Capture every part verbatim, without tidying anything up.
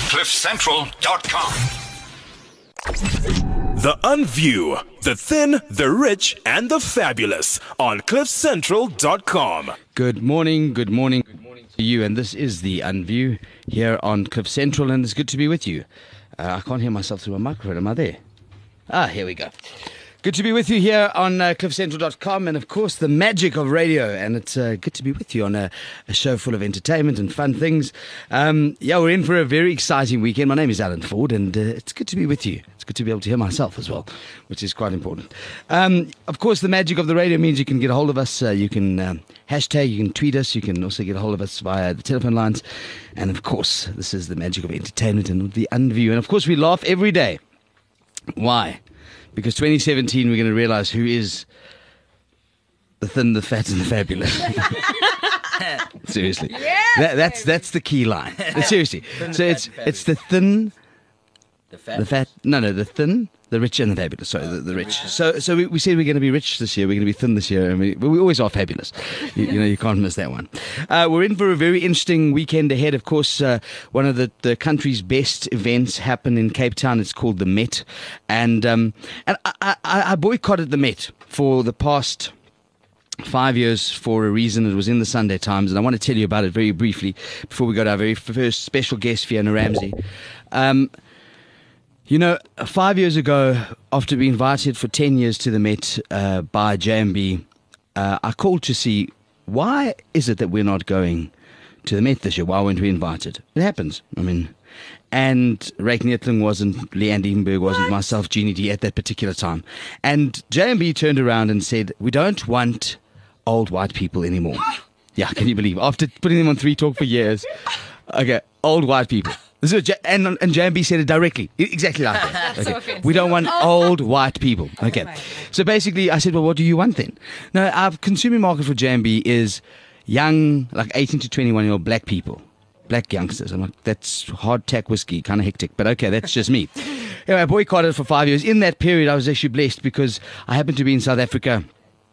cliff central dot com. The Unview, the thin, the rich, and the fabulous on cliff central dot com. Good morning, good morning, good morning to you. And this is the Unview here on Cliff Central, and it's good to be with you. Uh, I can't hear myself through a microphone. Am I there? Ah, here we go. Good to be with you here on uh, cliff central dot com, and of course the magic of radio. And it's uh, good to be with you on a, a show full of entertainment and fun things. Um, yeah, we're in for a very exciting weekend. My name is Alan Ford, and uh, it's good to be with you. It's good to be able to hear myself as well, which is quite important. Um, of course, the magic of the radio means you can get a hold of us. Uh, you can um, hashtag, you can tweet us. You can also get a hold of us via the telephone lines. And of course, this is the magic of entertainment and the Unview. And of course, we laugh every day. Why? Because twenty seventeen, we're going to realize who is the thin, the fat, and the fabulous. Seriously, Yes, that, that's baby. that's the key line. Seriously, so it's it's the thin, The fat. the fat. No, no, the thin, the rich, and the fabulous. Sorry, the, the rich. So so we, we said we're going to be rich this year. We're going to be thin this year, and we, we always are fabulous. You, you know, you can't miss that one. Uh, we're in for a very interesting weekend ahead. Of course, uh, one of the, the country's best events happen in Cape Town. It's called the Met, and um, and I, I, I boycotted the Met for the past five years for a reason. It was in the Sunday Times, and I want to tell you about it very briefly before we go to our very first special guest, Fiona Ramsey. Um, You know, five years ago, after being invited for ten years to the Met uh, by J M B, uh, I called to see why is it that we're not going to the Met this year? Why weren't we invited? It happens. I mean, and Rake Neethling wasn't, Leanne Diebenberg wasn't, myself, Jeannie D at that particular time. And J M B turned around and said, we don't want old white people anymore. Yeah, can you believe? After putting them on Three Talk for years. Okay, old white people. This is J- and, and J M B said it directly, I- exactly like that. So Okay. offensive. We don't want old white people. Okay. my God. So basically, I said, well, what do you want then? No, our consuming market for J M B is young, like eighteen to twenty-one year old black people, black youngsters. I'm like, that's hard tack whiskey, kind of hectic, but okay, that's just me. Anyway, I boycotted for five years. In that period, I was actually blessed because I happened to be in South Africa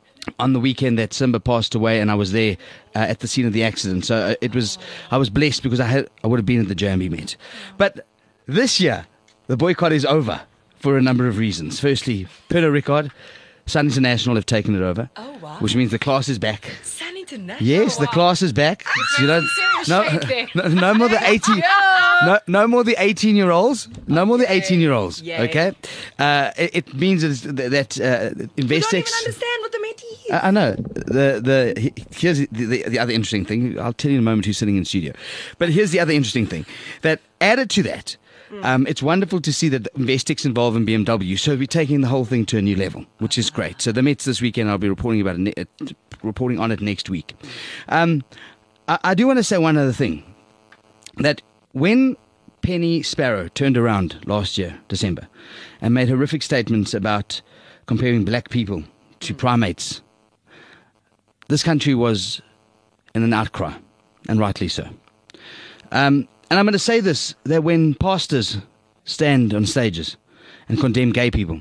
on the weekend that Simba passed away, and I was there uh, at the scene of the accident. So uh, it was, I was blessed because I had, I would have been at the J M B Met. But this year, the boycott is over for a number of reasons. Firstly, Peter Rickard, Sun International have taken it over. Oh, wow. Which means the class is back. Sun International. Yes, the class is back. You don't, Serious no, shake there. no, no more the eighteen. No, no more the eighteen-year-olds. No more the eighteen-year-olds. Yay. Okay, uh, it, it means that, that uh, You don't even Investex. understand what the Met is. I I know. The the he- here's the, the the other interesting thing. I'll tell you in a moment who's sitting in the studio. But here's the other interesting thing. That added to that, um, it's wonderful to see that Investex involved in B M W. So we're taking the whole thing to a new level, which is great. So the Mets this weekend, I'll be reporting about it, ne- uh, reporting on it next week. Um, I, I do want to say one other thing. That when Penny Sparrow turned around last year, December, and made horrific statements about comparing black people to primates, this country was in an outcry, and rightly so. Um, and I'm going to say this, that when pastors stand on stages and condemn gay people,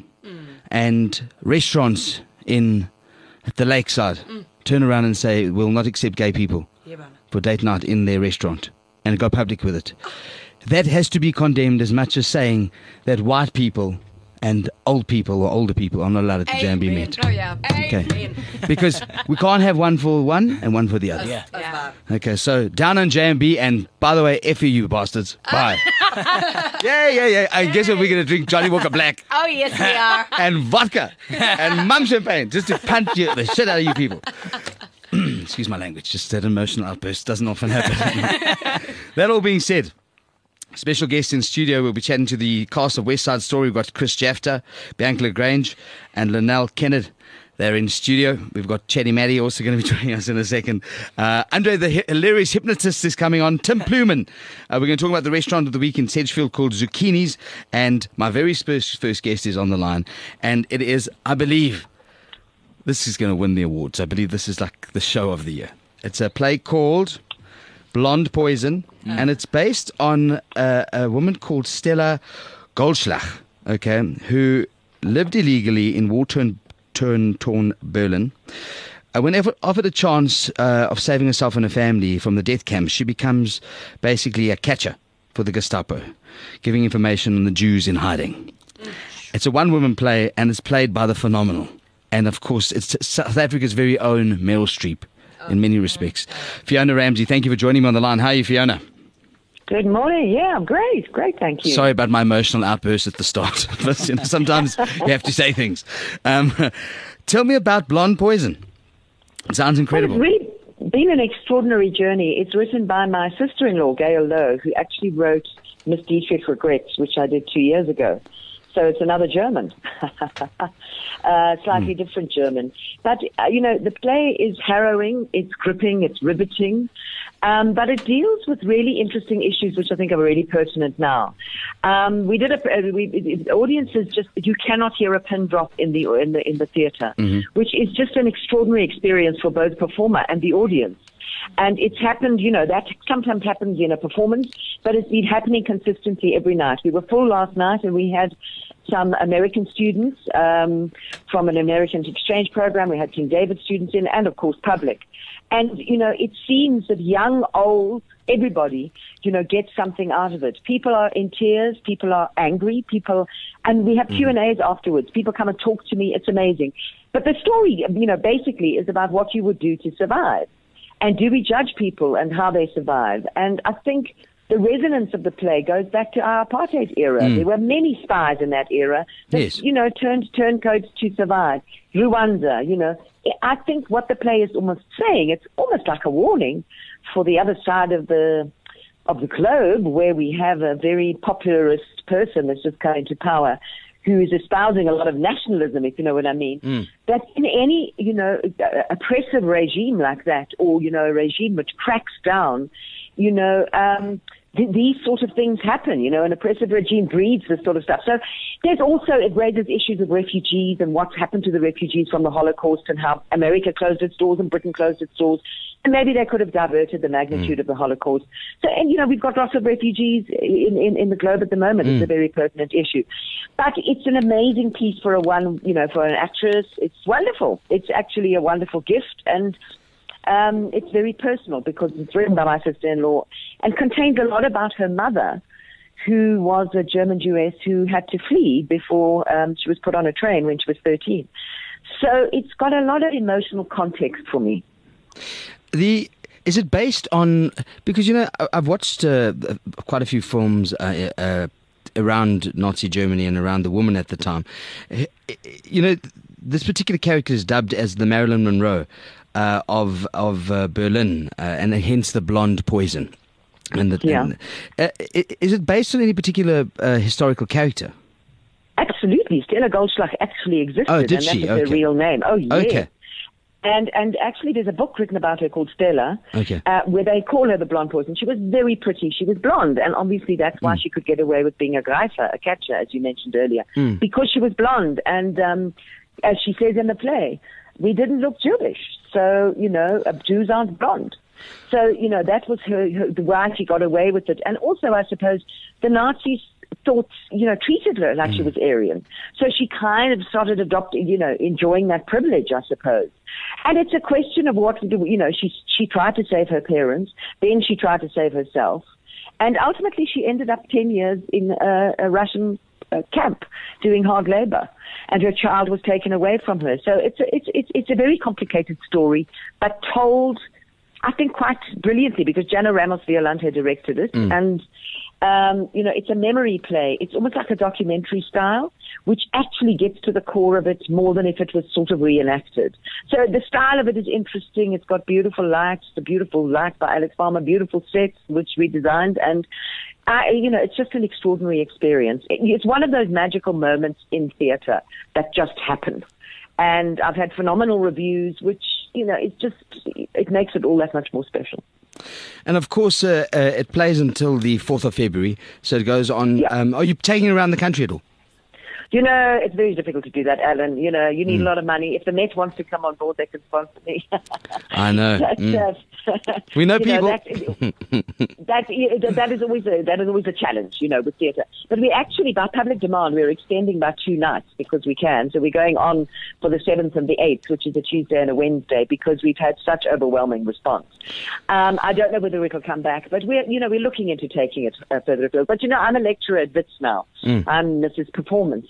and restaurants in at the lakeside turn around and say, we'll not accept gay people Yeah, man. for date night in their restaurant, and go public with it, that has to be condemned as much as saying that white people and old people or older people are not allowed at the J M B Met. Oh, yeah. Okay. Amen. Because we can't have one for one and one for the other. Yeah. Yeah. Okay, so down on J M B, and by the way, F you bastards. Bye. yeah, yeah, yeah. I guess what we're going to drink Johnny Walker Black Oh, yes, we are. and vodka and mum champagne just to punch you, the shit out of you people. Excuse my language, just that emotional outburst doesn't often happen. That all being said, special guest in studio, we'll be chatting to the cast of West Side Story. We've got Chris Jafta, Bianca Lagrange, and Linnell Kennett. They're in studio. We've got Chetty Maddie also going to be joining us in a second. Uh, Andre the hi- hilarious hypnotist is coming on. Tim Pluman. Uh, we're going to talk about the restaurant of the week in Sedgefield called Zucchinis. And my very first, first guest is on the line. And it is, I believe, this is going to win the awards. I believe this is like the show of the year. It's a play called Blonde Poison, and it's based on a, a woman called Stella Goldschlag, okay, who lived illegally in war-torn torn Berlin. Uh, whenever offered a chance uh, of saving herself and her family from the death camps, she becomes basically a catcher for the Gestapo, giving information on the Jews in hiding. It's a one-woman play, and it's played by the phenomenal. And, of course, it's South Africa's very own Meryl Streep in many respects. Fiona Ramsey, thank you for joining me on the line. How are you, Fiona? Good morning. Yeah, I'm great. Great, thank you. Sorry about my emotional outburst at the start. But, you know, sometimes you have to say things. Um, tell me about Blonde Poison. It sounds incredible. Well, it's really been an extraordinary journey. It's written by my sister-in-law, Gail Lowe, who actually wrote Miss Dietrich Regrets, which I did two years ago. So it's another German, uh, slightly mm. different German. But, uh, you know, the play is harrowing, it's gripping, it's riveting, um, but it deals with really interesting issues which I think are really pertinent now. Um, we did a, uh, we, it, audiences just, you cannot hear a pin drop in the, in the, in the theater, mm-hmm. which is just an extraordinary experience for both performer and the audience. And it's happened, you know, that sometimes happens in a performance, but it's been happening consistently every night. We were full last night, and we had some American students um, from an American exchange program. We had King David students in, and, of course, public. And, you know, it seems that young, old, everybody, you know, gets something out of it. People are in tears. People are angry. People, and we have Q and A's afterwards. People come and talk to me. It's amazing. But the story, you know, basically is about what you would do to survive. And do we judge people and how they survive? And I think the resonance of the play goes back to our apartheid era. Mm. There were many spies in that era that, yes. you know, turned turncoats to survive. Rwanda, you know. I think what the play is almost saying, it's almost like a warning for the other side of the of the globe, where we have a very popularist person that's just come into power, who is espousing a lot of nationalism, if you know what I mean, mm. that in any, you know, oppressive regime like that, or, you know, a regime which cracks down, you know, um, th- these sort of things happen, you know, an oppressive regime breeds this sort of stuff. So there's also, it raises issues of refugees and what's happened to the refugees from the Holocaust, and how America closed its doors and Britain closed its doors. And maybe they could have diverted the magnitude mm. of the Holocaust. So, and, you know, we've got lots of refugees in, in, in the globe at the moment. Mm. It's a very pertinent issue. But it's an amazing piece for a one, you know, for an actress. It's wonderful. It's actually a wonderful gift. And um, it's very personal because it's written by my sister-in-law and contains a lot about her mother, who was a German Jewess who had to flee before um, she was put on a train when she was thirteen. So it's got a lot of emotional context for me. The is it based on, because, you know, I've watched uh, quite a few films uh, uh, around Nazi Germany and around the woman at the time. You know, this particular character is dubbed as the Marilyn Monroe uh, of of uh, Berlin, uh, and hence the blonde poison. And, the, yeah. and uh, is it based on any particular uh, historical character? Absolutely, Stella Goldschlag actually existed, oh, did and she? that is Okay. her real name. Oh, yeah. Okay. And and actually, there's a book written about her called Stella, okay. uh, where they call her the blonde poison. She was very pretty. She was blonde, and obviously that's why mm. she could get away with being a greifer, a catcher, as you mentioned earlier, mm. because she was blonde. And um, as she says in the play, we didn't look Jewish, so you know, uh, Jews aren't blonde. So you know, that was her, her the why she got away with it. And also, I suppose the Nazis thought, you know, treated her like mm. she was Aryan. So she kind of started adopting, you know, enjoying that privilege, I suppose. And it's a question of what to do. You know, she she tried to save her parents, then she tried to save herself, and ultimately she ended up ten years in a, a Russian uh, camp doing hard labor, and her child was taken away from her. So it's a, it's it's it's a very complicated story, but told, I think, quite brilliantly, because Jana Ramos Violante directed it, mm. and um, you know, it's a memory play. It's almost like a documentary style, which actually gets to the core of it more than if it was sort of reenacted. So the style of it is interesting. It's got beautiful lights, the beautiful light by Alex Palmer, beautiful sets which we designed, and I, you know, it's just an extraordinary experience. It, it's one of those magical moments in theatre that just happen. And I've had phenomenal reviews, which, you know, it's just, it makes it all that much more special. And of course, uh, uh, it plays until the fourth of February, so it goes on. Yeah. Um, are you taking it around the country at all? You know, it's very difficult to do that, Alan. You know, you need Mm. a lot of money. If the Met wants to come on board, they can sponsor me. I know. That's, Mm. uh, We know you people. that, that, that is always a that is always a challenge, you know, with theatre. But we actually, by public demand, we're extending by two nights because we can. So we're going on for the seventh and the eighth, which is a Tuesday and a Wednesday, because we've had such overwhelming response. Um, I don't know whether it'll come back, but we're you know we're looking into taking it uh, further afield. But you know, I'm a lecturer at Wits now. Mm. I'm Missus Performance.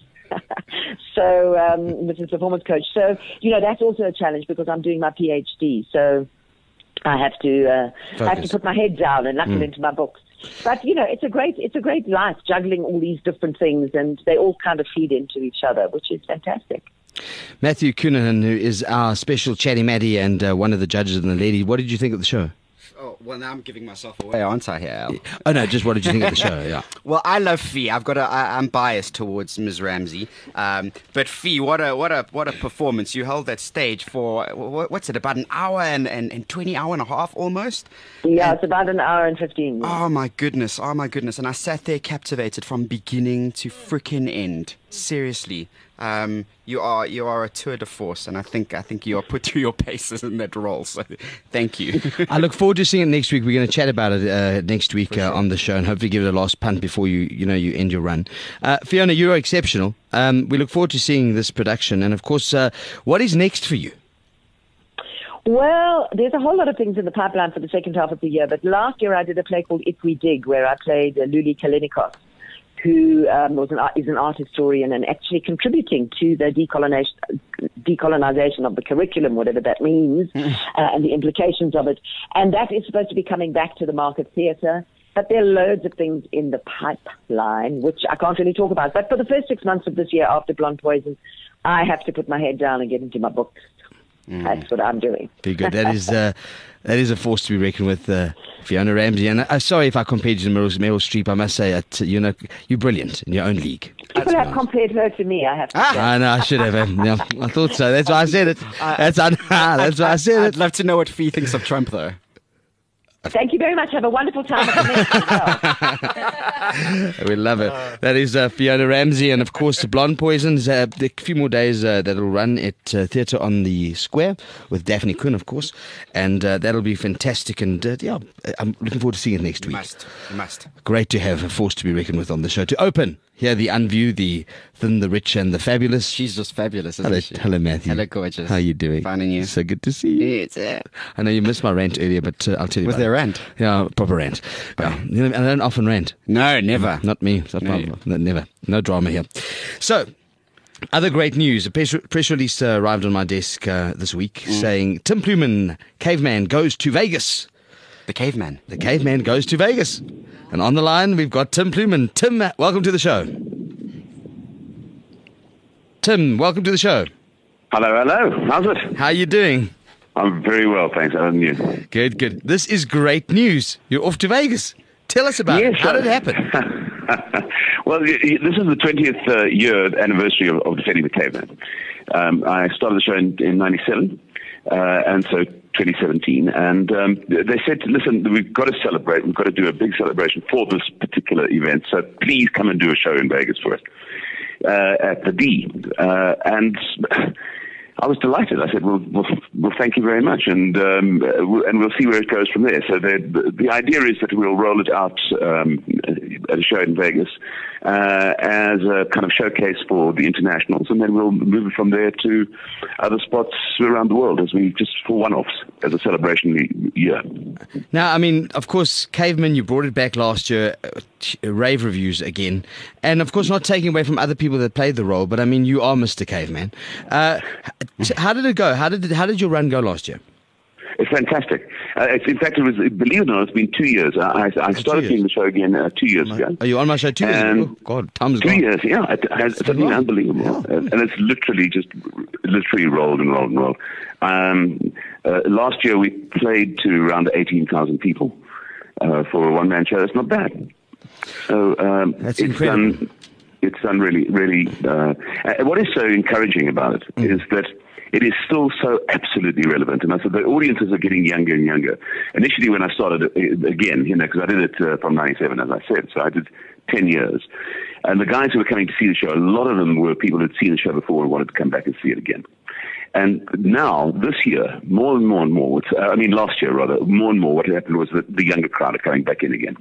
so, um, Missus Performance Coach. So, you know, that's also a challenge because I'm doing my PhD. So I have to, uh, I have to put my head down and knuckle Mm. into my books. But, you know, it's a great, it's a great life juggling all these different things, and they all kind of feed into each other, which is fantastic. Matthew Cunahan, who is our special Chatty Matty and uh, one of the judges and the lady, what did you think of the show? Oh, well, now I'm giving myself away, aren't I, here, Al? Oh, no, just what did you think of the show? Yeah. Well, I love Fee. I've got a, I, I'm biased towards Miz Ramsey, um, but Fee, what a what a what a performance! You held that stage for what, what's it, about an hour and, and, and twenty hour and a half almost. Yeah, And- it's about an hour and fifteen. Yeah. Oh my goodness! Oh my goodness! And I sat there captivated from beginning to frickin' end. Seriously, um, you are you are a tour de force, and I think I think you are put through your paces in that role. So, thank you. I look forward to seeing it next week. We're going to chat about it uh, next week uh, on the show, and hopefully give it a last punt before you, you know, you end your run. Uh, Fiona, you're exceptional. Um, we look forward to seeing this production, and of course, uh, what is next for you? Well, there's a whole lot of things in the pipeline for the second half of the year. But last year I did a play called If We Dig, where I played uh, Luli Kalinikos, who um, was an, is an art historian and actually contributing to the decolonization, decolonization of the curriculum, whatever that means, uh, and the implications of it. And that is supposed to be coming back to the Market Theatre. But there are loads of things in the pipeline, which I can't really talk about. But for the first six months of this year after Blonde Poison, I have to put my head down and get into my books. Mm. That's what I'm doing. Very good. That is uh, that is a force to be reckoned with, uh, Fiona Ramsey. And uh, sorry if I compared you to Meryl, Meryl Streep. I must say, that, you know, you're brilliant in your own league. People have compared her to me, I have to say. I know, I should have. Um, yeah, I thought so. That's why I said it. That's, I, that's why I said I'd it. love to know what Fee thinks of Trump, though. Thank you very much. Have a wonderful time at the next as well. We love it. That is uh, Fiona Ramsey, and of course, Blonde Poisons. Uh, a few more days uh, that'll run at uh, Theatre on the Square with Daphne Kuhn, of course, and uh, that'll be fantastic. And uh, yeah, I'm looking forward to seeing it next You week. must. You must. Great to have a force to be reckoned with on the show. To open, here the Unview, the Thin, the Rich, and the Fabulous. She's just fabulous, isn't Hello, she? hello, Matthew. Hello, gorgeous. How are you doing? Fine, and you? So good to see you. It's, uh, I know you missed my rant earlier, but uh, I'll tell you. Was about there it. a rant? Yeah, proper rant. Yeah. You know, I don't often rant. no, never. Not me. It's not No. my, no, never. No drama here. So, other great news. A press, press release uh, arrived on my desk uh, this week Mm. saying Tim Plewman, caveman, goes to Vegas. The caveman. The caveman goes to Vegas. And on the line, we've got Tim Plewman. Tim, welcome to the show. Tim, welcome to the show. Hello, hello. How's it? How are you doing? I'm very well, thanks. And you? Good, good. This is great news. You're off to Vegas. Tell us about it. How did it happen? Well, y- y- this is the twentieth uh, year anniversary of, of Defending the Caveman. Um, I started the show in, in ninety-seven, uh, and so twenty seventeen. And um, they said, listen, we've got to celebrate. We've got to do a big celebration for this particular event. So please come and do a show in Vegas for us uh, at the D. Uh, and I was delighted. I said, well, well, well thank you very much, and um, and we'll see where it goes from there. So the the idea is that we'll roll it out um, at a show in Vegas uh, as a kind of showcase for the internationals, and then we'll move it from there to other spots around the world as we just for one-offs as a celebration year. Now, I mean, of course, Caveman, you brought it back last year, uh, rave reviews again, and of course, not taking away from other people that played the role, but I mean, you are Mister Caveman. Uh, how did it go? How did it, how did your run go last year? It's fantastic. Uh, it's, in fact, it was, believe it or not, it's been two years. I, I started years. seeing the show again uh, two years ago. Are you on my show two years And ago? Oh, God, time's Two gone. years, yeah. It, it's been something long. unbelievable. Yeah. Uh, and it's literally just, literally rolled and rolled and rolled. Um, uh, last year we played to around eighteen thousand people uh, for a one-man show. That's not bad. So um, That's it's incredible. done, it's done really, really... Uh, uh, what is so encouraging about it Mm. is that it is still so absolutely relevant. And I said the audiences are getting younger and younger. Initially when I started, uh, again, you know, because I did it uh, from ninety-seven, as I said, so I did ten years. And the guys who were coming to see the show, a lot of them were people who'd seen the show before and wanted to come back and see it again. And now, this year, more and more and more, uh, I mean last year rather, more and more what happened was that the younger crowd are coming back in again.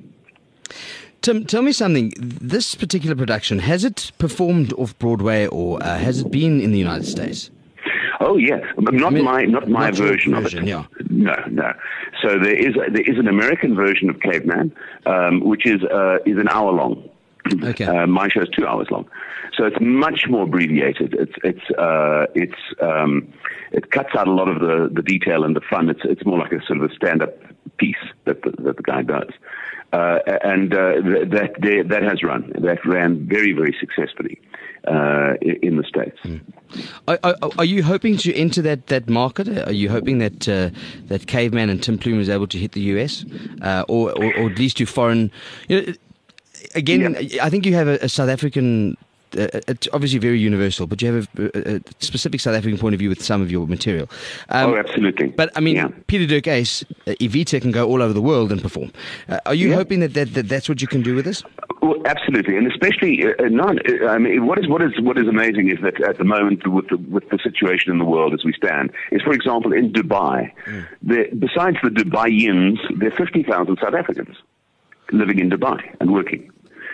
Tim, tell me something. This particular production, has it performed off-Broadway or uh, has it been in the United States? Oh yes, not I mean, my not my not your version, version, of it. yeah. No, no. So there is a, there is an American version of Caveman, um, which is uh, is an hour long. Okay. Uh, my show is two hours long, so it's much more abbreviated. It's it's uh, it's um, it cuts out a lot of the, the detail and the fun. It's it's more like a sort of a stand up piece that the, that the guy does. Uh, and uh, that that has run. That ran very, very successfully uh, in the States. Mm. Are, are, are you hoping to enter that, that market? Are you hoping that uh, that Caveman and Tim Plume is able to hit the U S uh, or, or or at least to foreign? You know, again, yeah. I think you have a, a South African. Uh, it's obviously very universal, but you have a, a specific South African point of view with some of your material. Um, oh, absolutely. But I mean, yeah. Peter Dirk Ace, uh, Evita can go all over the world and perform. Uh, are you yeah. hoping that, that, that that's what you can do with this? Well, absolutely, and especially uh, not. Uh, I mean, what is what is what is amazing is that at the moment, with the, with the situation in the world as we stand, is for example in Dubai, mm. there, besides the Dubaians, there are fifty thousand South Africans living in Dubai and working.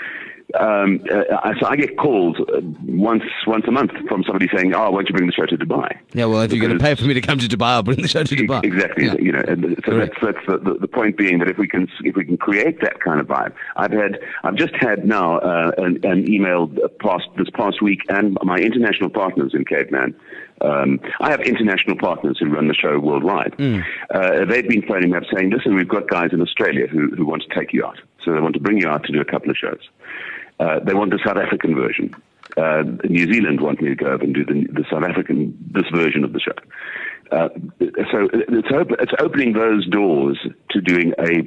Um, uh, so I get calls uh, once once a month from somebody saying, "Oh, why don't you bring the show to Dubai?" Yeah, well, if because you're going to pay for me to come to Dubai, I'll bring the show to Dubai. Exactly. Yeah. You know, and so Correct. that's that's the, the point being that if we can if we can create that kind of vibe, I've had I've just had now uh, an, an email past this past week, and my international partners in Caveman. Um, I have international partners who run the show worldwide. Mm. Uh, they've been phoning me up saying, "Listen, we've got guys in Australia who who want to take you out, so they want to bring you out to do a couple of shows." Uh, they want the South African version. Uh, New Zealand want me to go over and do the, the South African, this version of the show. Uh, so it's, op- it's opening those doors to doing a,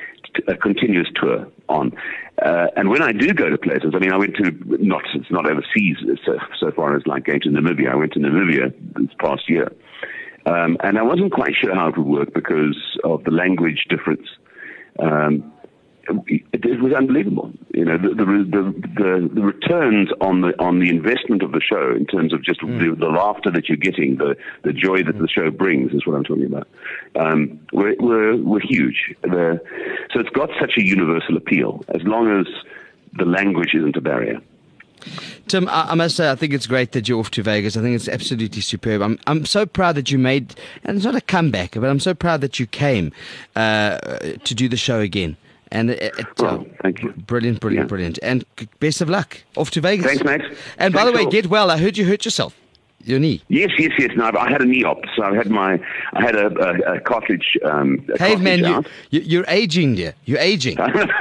a continuous tour on. Uh, and when I do go to places, I mean, I went to, not, it's not overseas so, so far as like going to Namibia. I went to Namibia this past year. Um, and I wasn't quite sure how it would work because of the language difference. Um, It, it was unbelievable, you know. The the, the the the returns on the on the investment of the show in terms of just mm. the, the laughter that you're getting, the the joy that the show brings is what I'm talking about. Um, were were were huge. The, so it's got such a universal appeal as long as the language isn't a barrier. Tim, I, I must say, I think it's great that you're off to Vegas. I think it's absolutely superb. I'm I'm so proud that you made, and it's not a comeback, but I'm so proud that you came uh, to do the show again. And it, it, well, uh, thank you. Brilliant, brilliant, yeah. brilliant. And best of luck. Off to Vegas. Thanks, mate. And Thanks by the way, all. get well. I heard you hurt yourself. Your knee. Yes, yes, yes. No, I had a knee op. So I had my, I had a, a, a cartilage. Um, a Caveman, cartilage you, you, you're aging, dear. You're aging.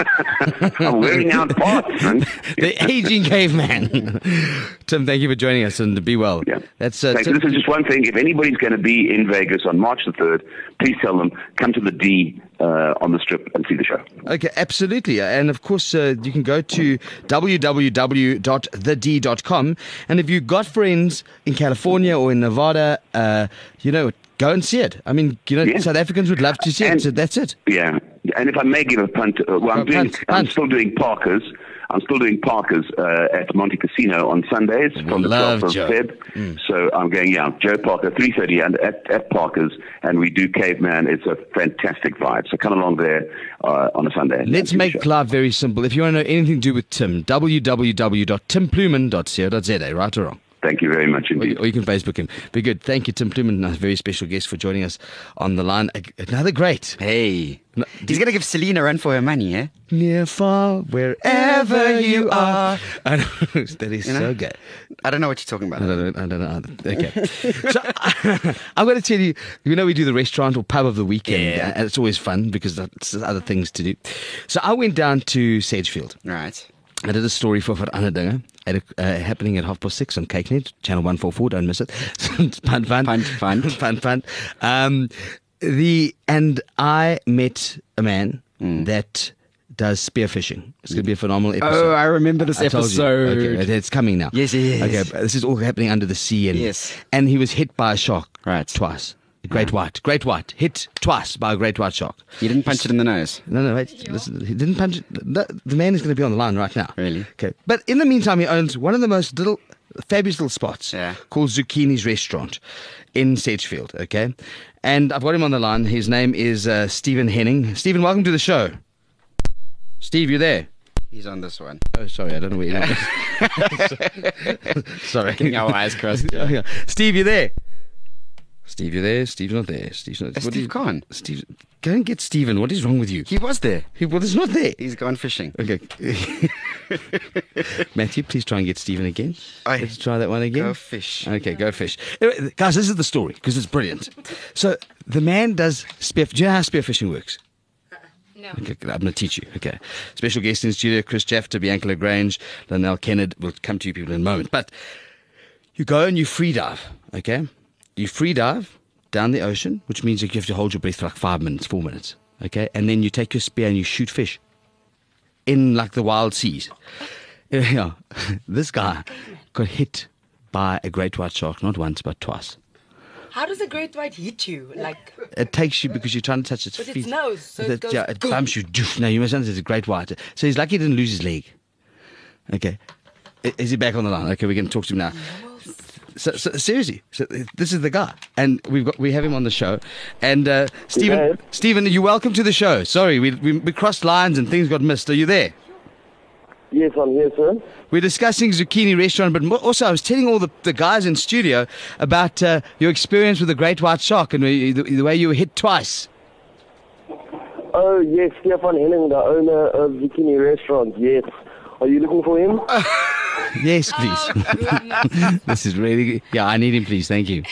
I'm wearing out parts, man. The aging caveman. Tim, thank you for joining us, and be well. Yeah. That's uh, Thanks. Tim- This is just one thing. If anybody's going to be in Vegas on March the third, please tell them come to the D uh, on the Strip and see the show. Okay, absolutely. And of course, uh, you can go to w w w dot the d dot com. And if you've got friends in California or in Nevada, uh, you know, go and see it. I mean, you know, Yeah. South Africans would love to see And- it. So that's it. Yeah. And if I may give a punt, uh, well, I'm Oh, doing, punt, I'm punt. still doing Parker's. I'm still doing Parker's uh, at Monte Casino on Sundays from the Love twelfth of Joe. Feb. Mm. So I'm going, yeah, Joe Parker, three thirty and at, at Parker's, and we do Caveman. It's a fantastic vibe. So come along there uh, on a Sunday. Let's make life very simple. If you want to know anything to do with Tim, w w w dot tim pluman dot co dot z a, right or wrong? Thank you very much Or indeed. you, or you can Facebook him. Be good. Thank you, Tim Pluman, a very special guest for joining us on the line. Another great. Hey. No, He's going to give Selena a run for her money, eh? Near, far, wherever you are. I know, that is You know? so good. I don't know what you're talking about. I don't know. I don't know. either. Okay. So I'm going to tell you, you know, we do the restaurant or pub of the weekend, Yeah. and it's always fun because there's other things to do. So I went down to Sedgefield. Right. I did a story for Veranderdinger at a, uh, happening at half past six on CakeNet, channel one forty-four. Don't miss it. fun, fun, Fun, fun. fun, fun. Um, the and I met a man Mm. that does spearfishing. It's going to be a phenomenal episode. Oh, I remember this I told you. episode. Okay, it's coming now. Yes, yes. Okay, but this is all happening under the sea, and Yes. and he was hit by a shark. Right. Twice. A great white. Great white. Hit twice by a great white shark. You didn't punch it in the nose. No, no, wait. Listen, he didn't punch it. The, the man is going to be on the line right now. Really? Okay. But in the meantime, he owns one of the most little, fabulous little spots Yeah. called Zucchini's Restaurant in Sedgefield. Okay. And I've got him on the line. His name is uh, Stephen Henning. Stephen, welcome to the show. Steve, you there? He's on this one. Oh, sorry, I don't know where you are. Sorry. Getting our eyes crossed. Oh, yeah. Steve, you there? Steve, you there? Steve's not there. Steve's not. Uh, what do Steve you- Khan. Steve, go and get Stephen. What is wrong with you? He was there. He, well, he's not there. He's gone fishing. Okay. Matthew, please try and get Stephen again. Aye. Let's try that one again. Go fish. Okay, go fish. Anyway, guys, this is the story because it's brilliant. So the man does spear. Do you know how spearfishing works? No. Okay, I'm going to teach you. Okay. Special guest in studio, Chris Jafter, Bianca Lagrange, Lionel Kennard. We'll come to you people in a moment. But you go and you free dive, okay? You free dive down the ocean, which means that you have to hold your breath for like five minutes, four minutes, okay? And then you take your spear and you shoot fish in like the wild seas. Yeah. This guy got hit by a great white shark, not once, but twice. How does a great white hit you? Like, It takes you because you're trying to touch its with feet. its nose, so That- it goes. yeah, it boom. bumps you. Doof. No, you must understand it's a great white. So he's lucky he didn't lose his leg. Okay. I- Is he back on the line? Okay, we're going to talk to him now. So, so seriously, so this is the guy, and we've got we have him on the show. And uh, Stephen, Yes. Stephen, you're welcome to the show. Sorry, we, we we crossed lines and things got missed. Are you there? Yes, I'm here, sir. We're discussing Zucchini Restaurant, but mo- also I was telling all the, the guys in studio about uh, your experience with the great white shark and the, the way you were hit twice. Oh, yes, Stefan Henning, the owner of Zucchini Restaurant. Yes. Are you looking for him? Yes, please. This is really yeah. I need him, please. Thank you.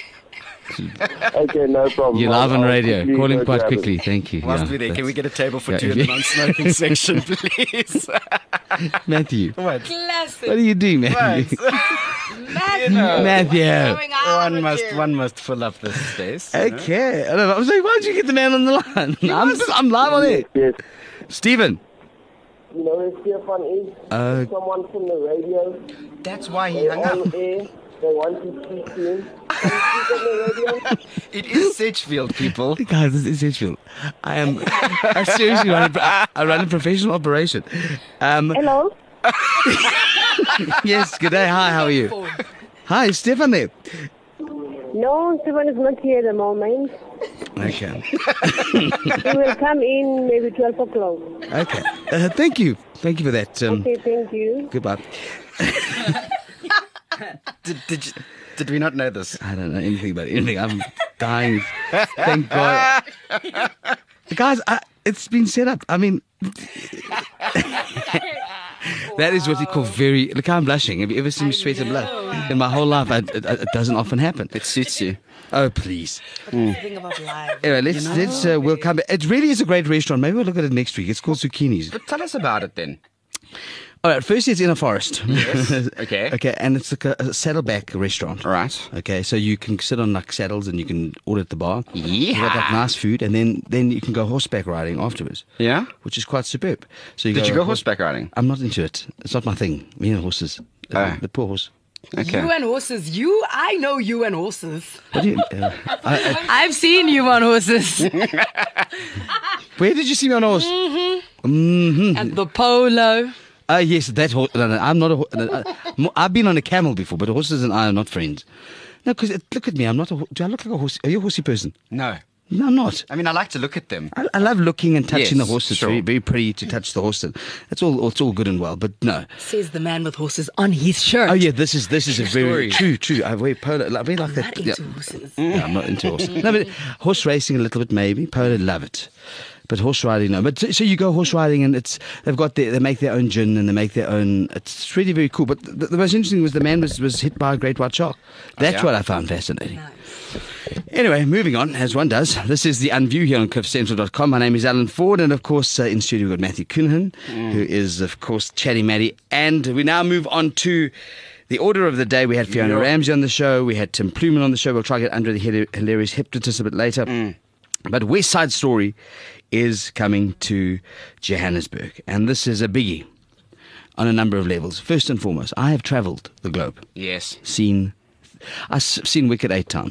Okay, no problem. You're live I'll- on I'll radio. quickly Call him go quite grab it. quickly. Thank you. Whilst Yeah, we're there, can that's- we get a table for Yeah, two in the yeah. non-smoking section, please? Matthew? What? Classic. What are you doing, Matthew? Matthew. Matthew. Going out One with must, you. one must fill up this space. you know? Okay. I don't know. I was like, why did you get the man on the line? I'm, I'm live on it. Yes. Stephen. You know where Stefan is? Uh, Someone from the radio. That's why he They're hung up. on air. They want to speak to him. Can you speak on the radio? It is Sedgefield, people. Guys, this is Sedgefield. I am. I seriously run a, I run a professional operation. Um, Hello? yes. Good day. Hi. How are you? Hi, is Stefan there? No, Stefan is not here at the moment. Okay. He will come in maybe twelve o'clock. Okay. Uh, thank you. Thank you for that. Um, Okay, thank you. Goodbye. Did, did, you, did we not know this? I don't know anything about anything. I'm dying. Thank God. Guys, I, it's been set up. I mean, that is what you call very. Look, I'm blushing. Have you ever seen me sweat and blush? In my whole life, I, it, it doesn't often happen. It suits you. Oh, please. Think about life. Anyway, let's let's uh, we'll come back. It really is a great restaurant. Maybe we'll look at it next week. It's called Zucchini's. But tell us about it then. All right. Firstly, it's in a forest. Yes. Okay. Okay, and it's like a, a saddleback restaurant. All right. Okay, so you can sit on like saddles and you can order at the bar. Yeah. You got like nice food, and then then you can go horseback riding afterwards. Yeah? Which is quite superb. So you Did go you go horse- horseback riding? I'm not into it. It's not my thing. Me and horses. Oh. The poor horse. Okay. You and horses. You, I know you and horses. What do you, uh, I, I, I've seen you on horses. where did you see me on a horse? And the polo. Uh, yes, that horse. No, no, I'm not a. ho- no, uh, mo- I've been on a camel before, but horses and I are not friends. No, because look at me. I'm not a. ho- Do I look like a horse? Are you a horsey person? No. No, I'm not. I mean, I like to look at them. I, I love looking and touching Yes, the horse. It's sure. very, very pretty to touch the horse. And it's all, it's all good and well. But no. Says the man with horses on his shirt. Oh yeah, this is this is a very story. true, true. I wear polo. I very like Not that. into yeah. horses. Yeah, I'm not into horse. No, but horse racing a little bit maybe. Polo, love it. But horse riding, no. But so, so you go horse riding, and it's they've got their, they make their own gin and they make their own. It's really very cool. But the, the most interesting was the man was, was hit by a great white shark. That's yeah? what I found fascinating. Anyway, moving on, as one does. This is the Unview here on cliff central dot com. My name is Alan Ford, and of course, uh, in studio we've got Matthew Coonahan, who is, of course, Chatty Matty. And we now move on to the order of the day. We had Fiona Yeah. Ramsey on the show. We had Tim Pluman on the show. We'll try to get under the hila- hilarious hypnotist a bit later. But West Side Story is coming to Johannesburg, and this is a biggie on a number of levels. First and foremost, I have travelled the globe, Yes. seen, I've seen Wicked eight times.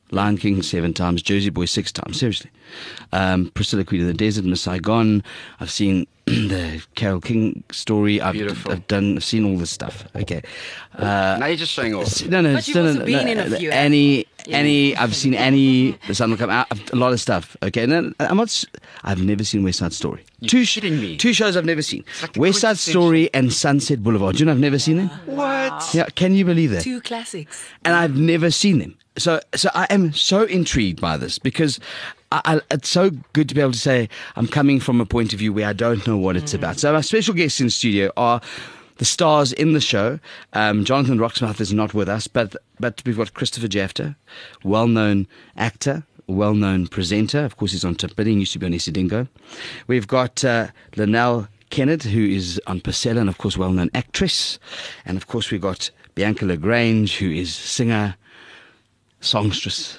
Lion King seven times, Jersey Boy six times, seriously. Um, Priscilla Queen of the Desert, Miss Saigon. I've seen the Carole King story. I've, Beautiful. I've done, I've seen all this stuff. Okay. Uh, Now you're just showing off. no, no, But you've no, no, also no, been no, in a no, few, Annie, Yeah. Annie, I've seen Annie, The Sun Will Come Out, a lot of stuff. Okay, no, I'm not, s- I've never seen West Side Story. You're two, sh- kidding me. Two shows I've never seen. like the West Side quintessential- Story and Sunset Boulevard. Do you know I've never seen them? What? Yeah, can you believe that? Two classics. And I've never seen them. So, so I am so intrigued by this because I, I, it's so good to be able to say I'm coming from a point of view where I don't know what it's about. So, our special guests in studio are the stars in the show. Um, Jonathan Roxmouth is not with us, but but we've got Christopher Jafter, well-known actor, well-known presenter. Of course, he's on Top Bidding. Used to be on Isidingo. We've got uh, Linnell Kennett, who is on Pacella, and of course, well-known actress. And of course, we've got Bianca LaGrange, who is singer, songstress,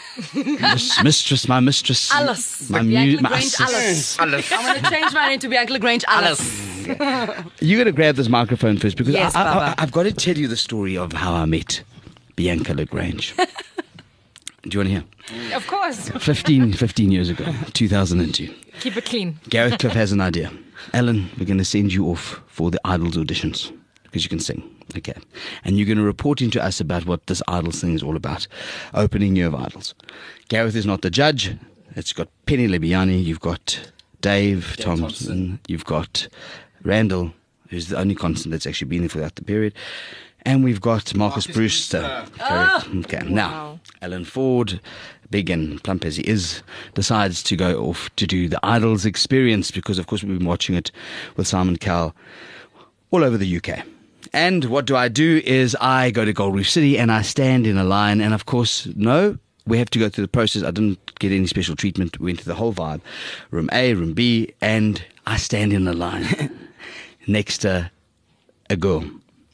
Miss, mistress, my mistress, Alice. my, Bianca mu- my LaGrange assist. Alice. I'm going to change my name to Bianca LaGrange Alice. You got to grab this microphone first because Yes, I, I, Baba. I, I've got to tell you the story of how I met Bianca LaGrange. Do you want to hear? Of course. fifteen, fifteen years ago, two thousand two. Keep it clean. Gareth Cliff has an idea. Ellen, we're going to send you off for the Idols auditions because you can sing. Okay. And you're going to report into us about what this Idols thing is all about. Opening year of Idols. Gareth is not the judge. It's got Penny Lebiani. You've got Dave Thompson. Thompson. You've got Randall, who's the only constant that's actually been there throughout the period. And we've got Marcus, Marcus Brewster. Brewster. Correct. Okay. Now, Alan Ford, big and plump as he is, decides to go off to do the Idols experience because, of course, we've been watching it with Simon Cowell all over the U K. And what do I do is I go to Gold Reef City and I stand in a line. And, of course, no, we have to go through the process. I didn't get any special treatment. We went through the whole vibe. Room A, room B, and I stand in a line next to a girl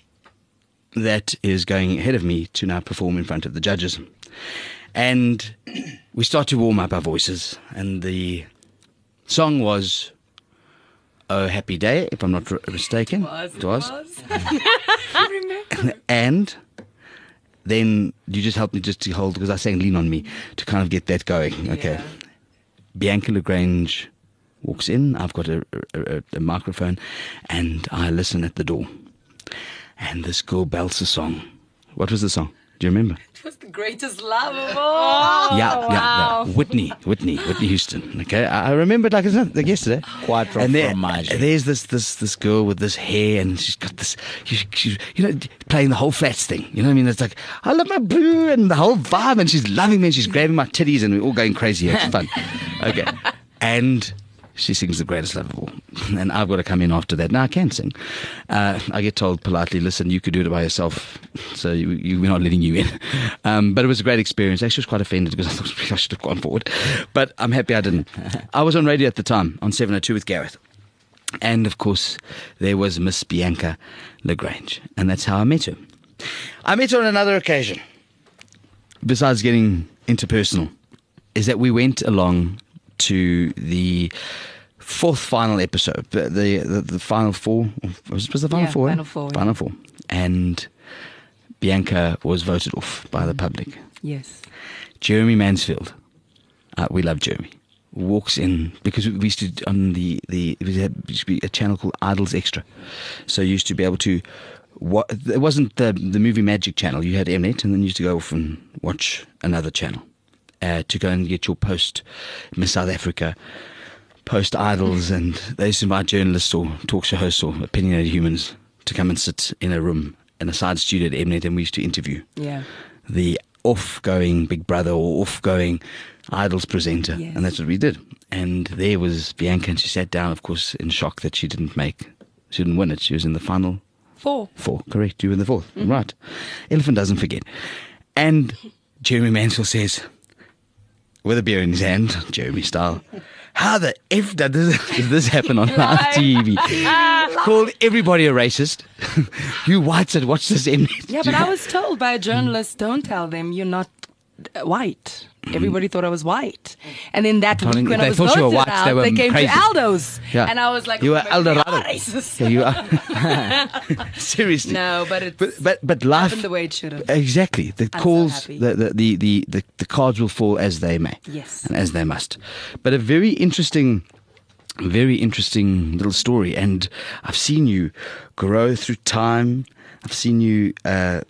that is going ahead of me to now perform in front of the judges. And we start to warm up our voices. And the song was Oh Happy Day, if I'm not r- mistaken. Was, It was. I remember. And then you just helped me just to hold, because I was saying lean on me, to kind of get that going. Okay. Yeah. Bianca LaGrange walks in. I've got a, a, a, a microphone and I listen at the door. And this girl belts a song. What was the song? Do you remember? It was the greatest love of all. yeah, yeah, yeah. Whitney, Whitney, Whitney Houston. Okay, I, I remember it like it's not like yesterday. Quattro And there, formaggi. there's this this this girl with this hair, and she's got this, she, she's you know playing the whole flats thing. You know what I mean? It's like I love my boo and the whole vibe, and she's loving me, and she's grabbing my titties, and we're all going crazy. It's fun. Okay, and she sings The Greatest Love of All, and I've got to come in after that. Now I can sing. Uh, I get told politely, "Listen, you could do it by yourself, so you, you, we're not letting you in." Um, but it was a great experience. Actually, I was quite offended because I thought I should have gone forward, but I'm happy I didn't. I was on radio at the time on seven oh two with Gareth, and of course there was Miss Bianca LaGrange, and that's how I met her. I met her on another occasion. Besides getting interpersonal, is that we went along to the fourth final episode, the the, the, the final four. Was it was the final Yeah, four? eh? final four, Final yeah. four, and Bianca was voted off by the public. Yes. Jeremy Mansfield, uh, we love Jeremy, walks in because we used to on the the it used to be a channel called Idols Extra, so you used to be able to. What it wasn't the the movie Magic channel. You had Mnet, and then you used to go off and watch another channel uh, to go and get your post Miss South Africa, post Idols, and they used to invite journalists or talk show hosts or opinionated humans to come and sit in a room in a side studio at Mnet, and we used to interview Yeah. the off-going Big Brother or off-going Idols presenter, Yes. and that's what we did. And there was Bianca, and she sat down, of course, in shock that she didn't make, she didn't win it. She was in the final Four. four, correct? You were in the fourth, right? Elephant doesn't forget. And Jeremy Mansfield says, with a beer in his hand, Jeremy style, how the F did this, did this happen on live T V? Called everybody a racist. You whites that watch this M. Yeah, but I was told by a journalist, don't tell them you're not uh, white. Everybody thought I was white. And then that Telling- week when they I was thought you were voted white, out, they were they came crazy. to Aldo's. Yeah. And I was like, You were oh, maybe Eldorado. I'm racist. Yeah, you are. Seriously. No, but it's But but but life happened the way it should have. Exactly. The I'm so calls, happy. the, the, the, the, the, the cards will fall as they may. Yes. And as they must. But a very interesting, very interesting little story. And I've seen you grow through time. I've seen you uh,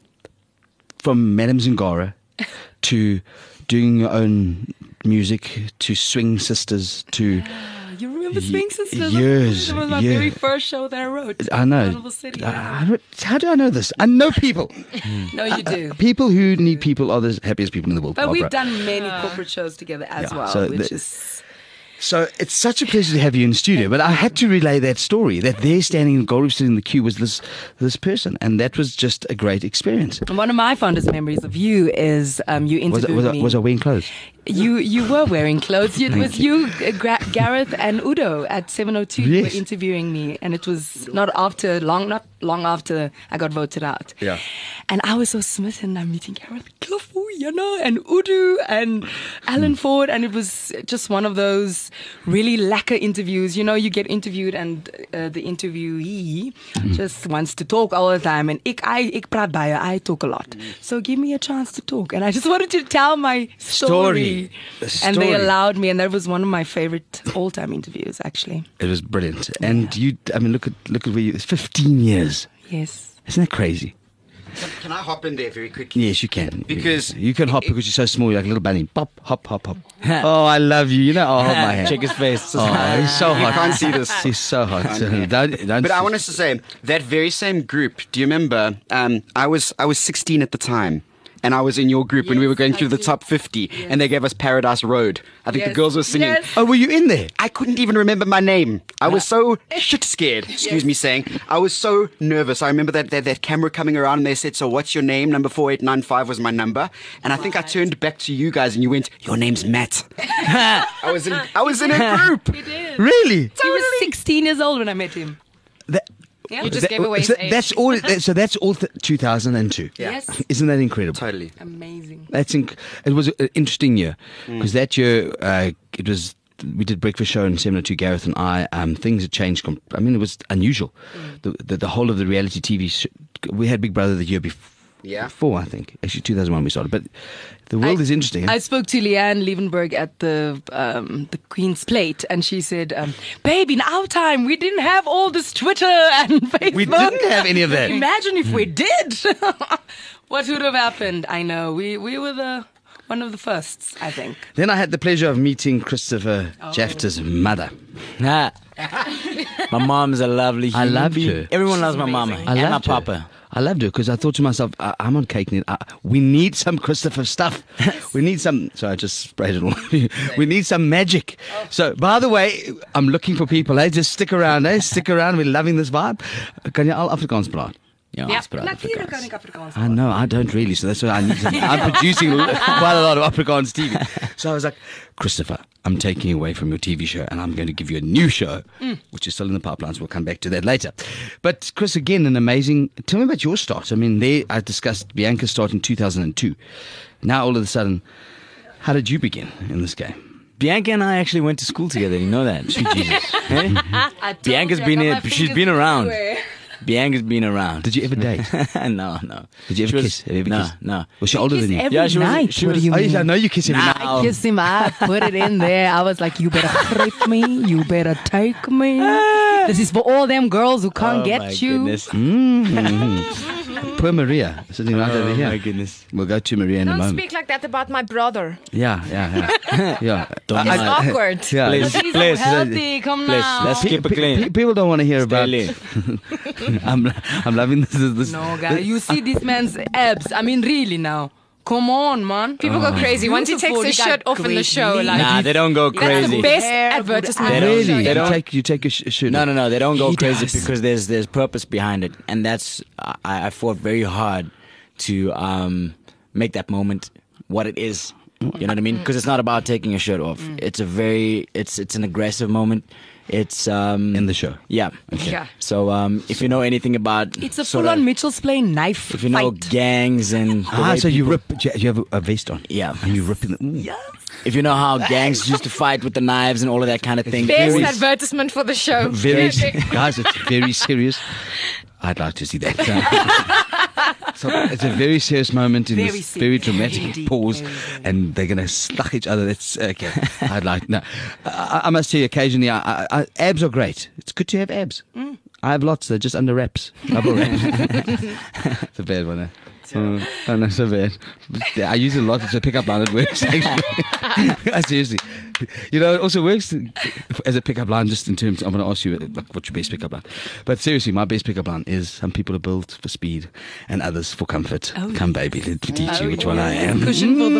from Madame Zingara to doing your own music, to Swing Sisters, to... You remember Swing Sisters? years, It was my years. very first show that I wrote. I know. Carnival City. I- I don't- how do I know this? I know people. No, you do. People who need people are the happiest people in the world. But we've Barbara. done many corporate shows together as Yeah, well, so which the- is... So it's such a pleasure to have you in the studio. But I had to relay that story that there standing in Gold Reef sitting in the queue was this this person, and that was just a great experience. And one of my fondest memories of you is um, you Was interviewed I, was, I, me. was I wearing clothes? You you were wearing clothes. It was you, uh, Gra- Gareth, and Udo at seven oh two Yes. were interviewing me, and it was not after long, not long after I got voted out. Yeah. And I was so smitten. I'm meeting Gareth, Cliffo, you know, and Udo and Alan Ford, and it was just one of those really lacquer interviews. You know, you get interviewed, and uh, the interviewee just wants to talk all the time, and ik, I, ik praat baie, I talk a lot. So give me a chance to talk, and I just wanted to tell my story. Story. The And they story. allowed me, and that was one of my favorite all-time interviews, actually. It was brilliant. And you, I mean, look at look at where you. It's fifteen years. Yes. Isn't that crazy? Can I hop in there very quickly? Yes, you can. Because- you can hop because you're so small. You're like a little bunny. Pop, hop, hop, hop. Oh, I love you. You know, I'll hold my hand. Check his face. Oh, he's so You hot. can't see this. He's so hot. don't, don't But I see- wanted to say that very same group. Do you remember? Um, I was I was sixteen at the time, and I was in your group when we were going I through the do. top fifty, and they gave us Paradise Road. I think the Yes. girls were singing. Yes. Oh, were you in there? I couldn't even remember my name. I was so shit scared. Excuse me saying. I was so nervous. I remember that, that that camera coming around and they said, "So what's your name?" Number four eight nine five was my number, and I think I turned back to you guys and you went, "Your name's Matt." I was in I was in a group. Really? He was sixteen years old when I met him. That, Yeah. You just that- gave away so his age. That's all. that- So that's all. Th- two thousand two. Yes. Isn't that incredible? Totally. Amazing. That's inc- it was an interesting year because that year uh, it was we did breakfast show in seven oh two, Gareth and I. Um, things had changed. Com- I mean, it was unusual. The, the the whole of the reality T V. Sh- we had Big Brother the year before. Yeah. Before, I think. Actually, two thousand one we started. But the world I- is interesting. eh? I spoke to Leanne Liebenberg at the um, the Queen's Plate, and she said, um, "Babe, in our time, we didn't have all this Twitter and Facebook. We didn't have any of that. Imagine if we did. What would have happened? I know. We we were the one of the firsts, I think. Then I had the pleasure of meeting Christopher Oh. Jafta's mother. Nah. My mom's a lovely I human loved being. her. Everyone loves my mama I and my loved her. papa. I loved her because I thought to myself, I, I'm on cake. Net. I, we need some Christopher stuff. We need some. So I just sprayed it all. We need some magic. So, by the way, I'm looking for people. Eh? Just stick around. Eh? Stick around. We're loving this vibe. Kan jy al Afrikaans praat? Ja, Ja, ons praat natuurlijk Afrikaans. kan ik Afrikaans. I know, I don't really, so that's why I need some. I'm producing quite a lot of Afrikaans T V. So I was like, Christopher, I'm taking you away from your T V show and I'm going to give you a new show, which is still in the pipelines. We'll come back to that later. But Chris, again, an amazing, tell me about your start. I mean, there I discussed Bianca's start in two thousand two. Now all of a sudden, how did you begin in this game? Bianca and I actually went to school together. You know that? Sweet Jesus. Eh? I told Bianca's you, I been got here. my She's fingers been around. everywhere. Bianca's been around. Did you ever date? no, no. Did you ever She was- kiss? Have you ever no, kissed? no. Was she older Kiss than you? every Yeah, she was- night. she what was- do you Oh, mean? yes, I know you kiss every Nah. night. I kissed him. I put it in there. I was like, you better rape me. You better take me. This is for all them girls who can't Oh get my you. goodness. Mm. Poor Maria, sitting right over Oh here. my goodness. We'll go to Maria in a Don't moment. speak like that about my brother. Yeah, yeah, yeah. yeah. Don't It's mind. awkward. Yeah. Please, He's please, healthy. Come please, now. let's keep it Pe- clean. pe- People don't want to hear about. Stay I'm, I'm loving this. this No, guy. You see this man's abs. I mean, really now. Come on, man. People go crazy. Once he takes Beautiful, his he got shirt off in the great show, knees. like Nah, they don't go that's the crazy. best Hair, good advertisement. They on don't- the Really? show. they You don't- take you take your sh- shirt. No, off. no, no. They don't go He crazy does. because there's there's purpose behind it, and that's I, I fought very hard to um, make that moment what it is. You know what I mean? Because it's not about taking your shirt off. It's a very it's it's an aggressive moment. It's um, in the show. Yeah. Okay. Yeah. So um, if you know anything about, It's a sort full-on of- Mitchell's Plain knife if you know fight. gangs and the Ah, way so you people- rip. Do you- you have a vest on? Yeah. And you ripping the. Ooh. If you know how gangs used to fight with the knives and all of that kind of thing. Best very- advertisement for the show. Very, guys, it's very serious. I'd like to see that. So it's a very serious moment in Very this serious. very dramatic Very deep, pause, very, very and they're going to slug each other. That's okay. I'd like no. I, I must tell you, occasionally, I, I, I, abs are great. It's good to have abs. Mm. I have lots. They're just under wraps. Rubber wraps. It's a bad one. Eh? Oh, oh, no, so bad. I use it a lot. It's a pickup line. It works. Actually. Seriously. You know, it also works as a pickup line just in terms, I'm going to ask you like, what's your best pickup line. But seriously, my best pickup line is some people are built for speed and others for comfort. Oh, Come, baby, let me teach you which one I am. Cushion for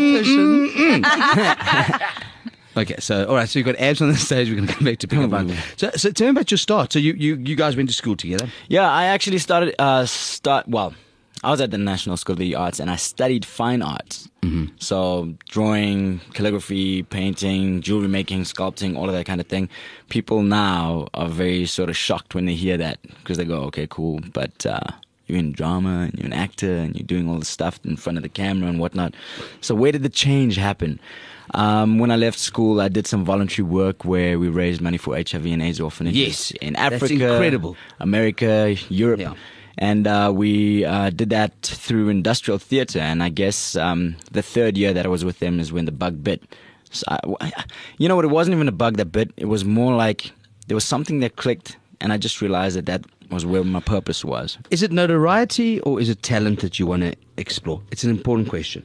the cushion. Okay, so all right, so you've got abs on the stage. We're going to come back to pickup line. So, so tell me about your start. So you, you, you guys went to school together. Yeah, I actually started. Uh, start well. I was at the National School of the Arts and I studied fine arts. Mm-hmm. So drawing, calligraphy, painting, jewelry making, sculpting, all of that kind of thing. People now are very sort of shocked when they hear that because they go, okay, cool, but uh, you're in drama and you're an actor and you're doing all this stuff in front of the camera and whatnot. So where did the change happen? Um, when I left school, I did some voluntary work where we raised money for H I V and AIDS orphanages Yes, in that's Africa, incredible. America, Europe. Yeah. And uh, we uh, did that through industrial theatre. And I guess um, the third year that I was with them is when the bug bit. So I, you know what? It wasn't even a bug that bit. It was more like there was something that clicked. And I just realized that that was where my purpose was. Is it notoriety or is it talent that you want to explore? It's an important question.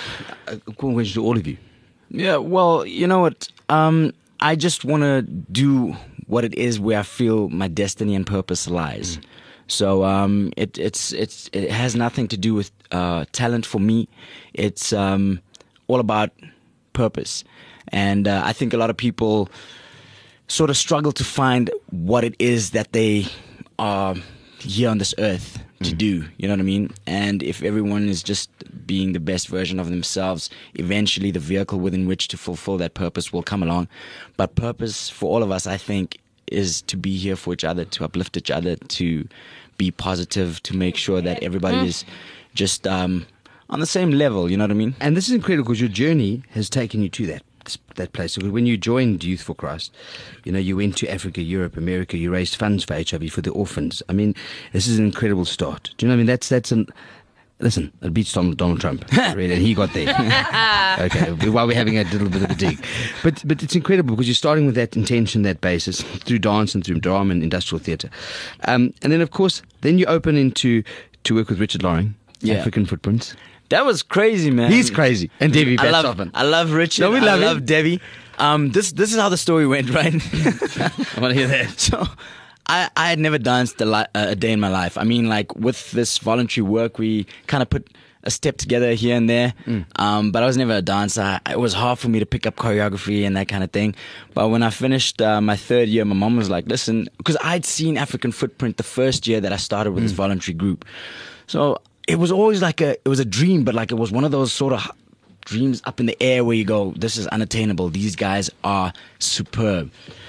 A important question to all of you. Yeah, well, you know what? Um, I just want to do what it is where I feel my destiny and purpose lies. Mm. So um, it, it's it's it has nothing to do with uh, talent for me. It's um, all about purpose, and uh, I think a lot of people sort of struggle to find what it is that they are here on this earth to mm. do. You know what I mean? And if everyone is just being the best version of themselves, eventually the vehicle within which to fulfill that purpose will come along. But purpose for all of us, I think, is to be here for each other, to uplift each other, to be positive, to make sure that everybody mm. is just um, on the same level, you know what I mean? And this is incredible because your journey has taken you to that that place. So when you joined Youth for Christ, you know, you went to Africa, Europe, America, you raised funds for H I V, for the orphans. I mean, this is an incredible start. Do you know what I mean? That's, that's an... Listen, it beats Donald, Donald Trump, really, and he got there. Okay, while we're having a little bit of a dig. But but it's incredible because you're starting with that intention, that basis, through dance and through drama and industrial theatre. Um, and then, of course, then you open into to work with Richard Loring, Yeah. African Footprints. That was crazy, man. He's crazy. And Debbie I love, Batsoffen. I love Richard. No, we love I him. love Debbie. Um, this this is how the story went, right? I want to hear that. So, I, I had never danced a, li- a day in my life. I mean, like, with this voluntary work, we kind of put a step together here and there. Mm. Um, but I was never a dancer. It was hard for me to pick up choreography and that kind of thing. But when I finished uh, my third year, my mom was like, listen, because I'd seen African Footprint the first year that I started with mm. this voluntary group. So it was always like a, it was a dream, but like it was one of those sort of dreams up in the air where you go, this is unattainable. These guys are superb.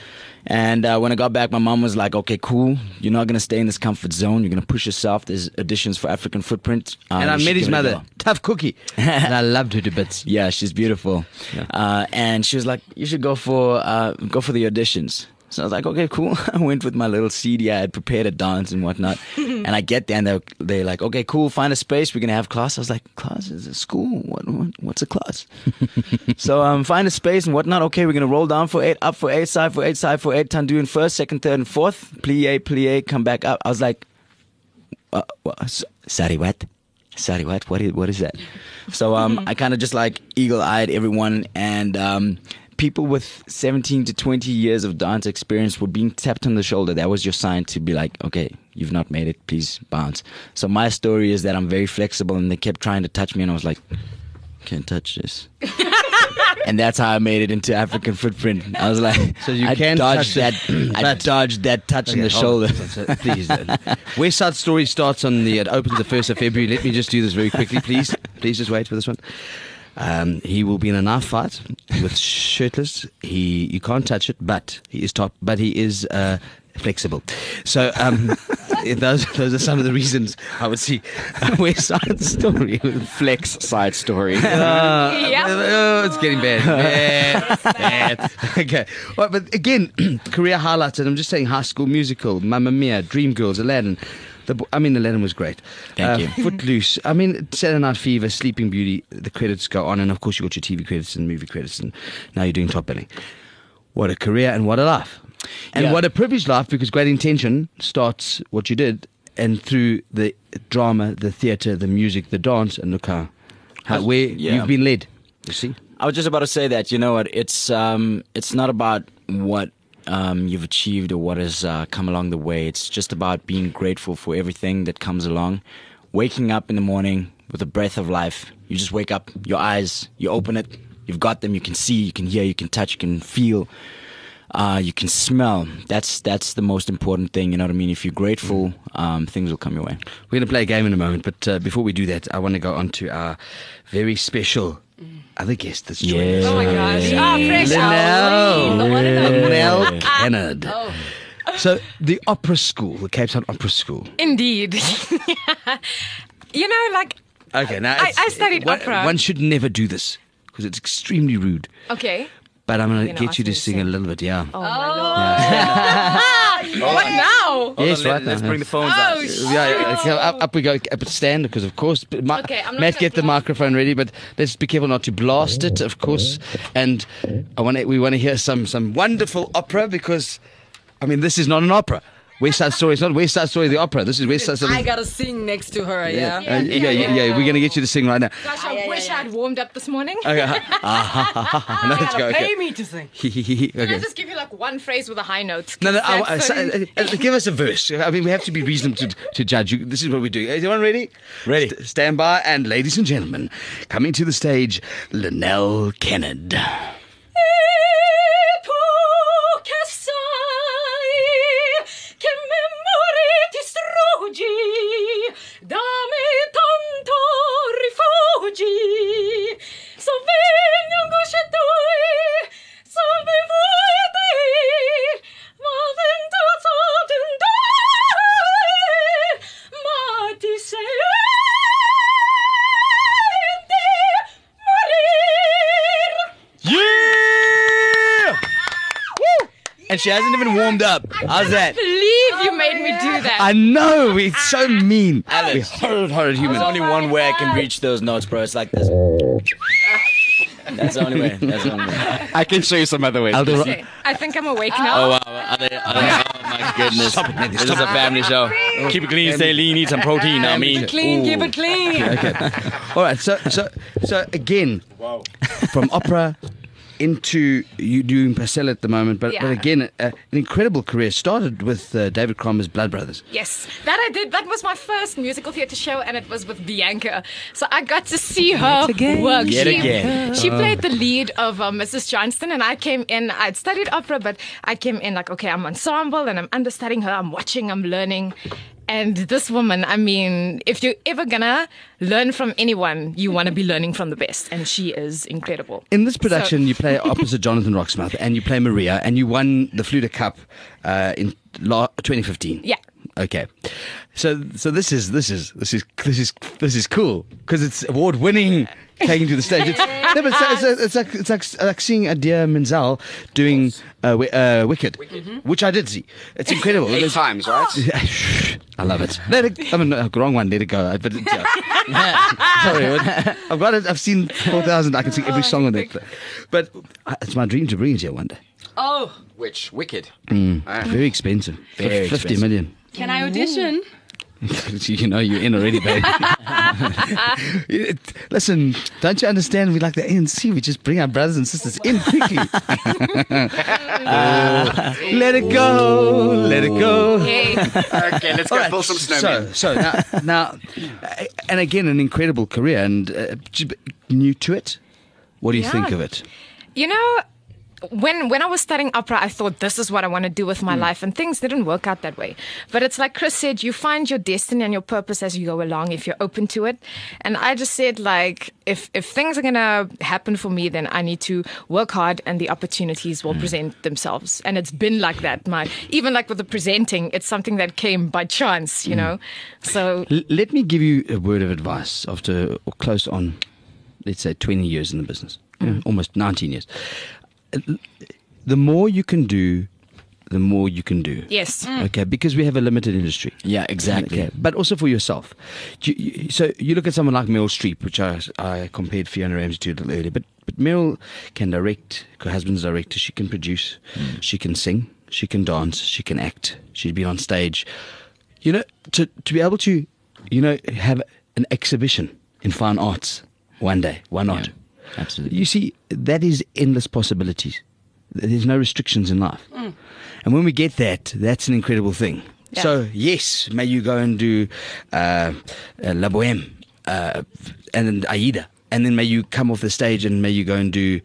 And uh, when I got back, my mom was like, okay, cool. You're not going to stay in this comfort zone. You're going to push yourself. There's auditions for African Footprint. Um, and I met his mother, go. Tough Cookie. And I loved her to bits. Yeah, she's beautiful. Yeah. Uh, and she was like, you should go for uh, go for the auditions. So I was like, okay, cool. I went with my little C D. I had prepared a dance and whatnot. And I get there and they're, they're like, okay, cool, find a space. We're going to have class. I was like, class? Is it school? What, what, what's a class? So um, find a space and whatnot. Okay, we're going to roll down for eight, up for eight, side for eight, side for eight, Tandu in first, second, third, and fourth. Plie, plie, come back up. I was like, uh, what? Sorry, what? Sorry, what? What is, what is that? So um, I kind of just like eagle-eyed everyone and... Um, people with seventeen to twenty years of dance experience were being tapped on the shoulder. That was your sign to be like, okay, you've not made it, please bounce. So my story is that I'm very flexible and they kept trying to touch me and I was like, can't touch this. And that's how I made it into African Footprint. I was like, so you I can dodged touch that. it, I dodged that touch okay, in the shoulder. On, please, West Side Story starts on the. It opens the first of February. Let me just do this very quickly, please. Please just wait for this one. Um, he will be in a knife fight with shirtless. He you can't touch it, but he is top. But he is uh, flexible. So um, those those are some of the reasons I would see a West Side Story. Flex side story. Uh, Yep. Oh, it's getting bad. Bad, bad. Okay. Well, but again, career highlights, and I'm just saying High School Musical, Mamma Mia, Dreamgirls, Aladdin. The, bo- I mean, Aladdin was great. Thank uh, you. Footloose. I mean, Saturday Night Fever, Sleeping Beauty. The credits go on, and of course you got your T V credits and movie credits, and now you're doing top billing. What a career and what a life, and Yeah. what a privileged life, because Great Intention starts what you did, and through the drama, the theatre, the music, the dance, and look how, how where Yeah. you've been led. You see. I was just about to say that, you know what, it's um, it's not about what um, you've achieved or what has uh, come along the way. It's just about being grateful for everything that comes along. Waking up in the morning with a breath of life. You just wake up, your eyes, you open it, you've got them, you can see, you can hear, you can touch, you can feel, uh, you can smell. That's that's the most important thing, you know what I mean? If you're grateful, um, things will come your way. We're going to play a game in a moment, but uh, before we do that, I want to go on to our very special other guest that's joining us. Oh my gosh. Ah, fresh Linnell. The one and only. Linnell Kennard. So the opera school, the Cape Town Opera School. Indeed. You know, like, Okay, now I- it's- I studied one, opera. One should never do this because it's extremely rude. okay. But I'm going You're to gonna get you ask me to to sing sing. a little bit, yeah. Oh, my Lord. What now? Yes, Let- right now. Let's bring the phones Oh, out. shit. Yeah, yeah, okay, up, up we go, up at stand, because of course, but Ma- Okay, I'm not Matt, gonna get the blast microphone ready, but let's be careful not to blast it, of course. And I want to, we want to hear some some wonderful opera, because, I mean, this is not an opera. West Side Story is not West Side Story the opera. This is West Side Story. I gotta sing next to her, yeah? yeah, uh, yeah, yeah, yeah. We're gonna get you to sing right now. Gosh, I wish I'd warmed up this morning. Okay. Ah, no, let's go. Pay Okay. me to sing. okay. Can I just give you like one phrase with a high note? No, no. I, I, That's so- uh, uh, give us a verse. I mean, we have to be reasonable to, to judge. You. This is what we do. Is everyone ready? Ready. St- stand by, and ladies and gentlemen, coming to the stage, Linnell Kennard. Yeah! Woo! And she hasn't even warmed up. How's that? Believe you made me do that. I know, we're so mean. Alex. We're horrid, horrid humans. There's only one way I can reach those notes, bro. It's like this. That's the only way. That's the only way. I can show you some other ways. I'll do Okay, I think I'm awake now. Oh, wow. Are they, are they, oh, my goodness. Stop it, Mandy, This is stop a family show. Keep it clean, stay lean, eat some protein. I mean, Clean, keep it clean. Okay. All right. So, so, so again, from opera into you doing Purcell at the moment, but, Yeah. but again, uh, an incredible career. Started with uh, David Cromer's Blood Brothers. Yes, that I did. That was my first musical theatre show, and it was with Bianca. So I got to see her work. Yet she, again. she played the lead of uh, Missus Johnston, and I came in. I'd studied opera, but I came in like, okay, I'm ensemble, and I'm understudying her. I'm watching, I'm learning. And this woman, I mean, if you're ever gonna learn from anyone, you want to be learning from the best, and she is incredible. In this production, So- you play opposite Jonathan Roxmouth, and you play Maria, and you won the Fluta Cup uh, in la- twenty fifteen. Yeah. Okay, so so this is this is this is this is this is cool because it's award winning. Taking to the stage, it's, no, but it's, it's, it's like it's like, like seeing Adia Menzel doing uh, wi- uh, Wicked, which I did see. It's incredible. Eight It's- times, right? I love it. Let it. I mean, no, wrong one. Let it go. But it, yeah. Sorry, what- I've got it. I've seen four thousand. I can sing every song on it. But uh, it's my dream to bring it here one day. Oh, Which? Wicked. Very expensive. Very Fifty expensive. million. can I audition? You know you're in already, babe. It- Listen, don't you understand? We like the A N C. We just bring our brothers and sisters in quickly. Uh, let it go. Let it go. Hey, Okay, let's go All right, build some so, snowmen. so now, now, uh, and again, an incredible career, and uh, j- new to it. What do you Yeah. think of it? you know, when when I was studying opera, I thought this is what I want to do with my mm. life, and things didn't work out that way. But it's like Chris said, you find your destiny and your purpose as you go along if you're open to it. And I just said, like, if if things are gonna happen for me, then I need to work hard, and the opportunities will mm. present themselves. And it's been like that. My even like with the presenting, it's something that came by chance, you mm. know. So L- let me give you a word of advice after or close on, let's say, twenty years in the business, mm. you know, almost nineteen years. The more you can do, the more you can do. Yes. Mm. Okay, because we have a limited industry. Yeah, exactly. Okay, but also for yourself. You, you, so you look at someone like Meryl Streep, which I, I compared Fiona Ramsey to a little earlier, but, but Meryl can direct, her husband's a director, she can produce, mm. she can sing, she can dance, she can act, she'd be on stage. You know, to, to be able to, you know, have an exhibition in fine arts one day, why not? Yeah. Absolutely. You see, that is endless possibilities. There's no restrictions in life. Mm. And when we get that, that's an incredible thing. Yeah. So, yes, may you go and do uh, uh, La Bohème uh, and then Aida. And then may you come off the stage and may you go and do...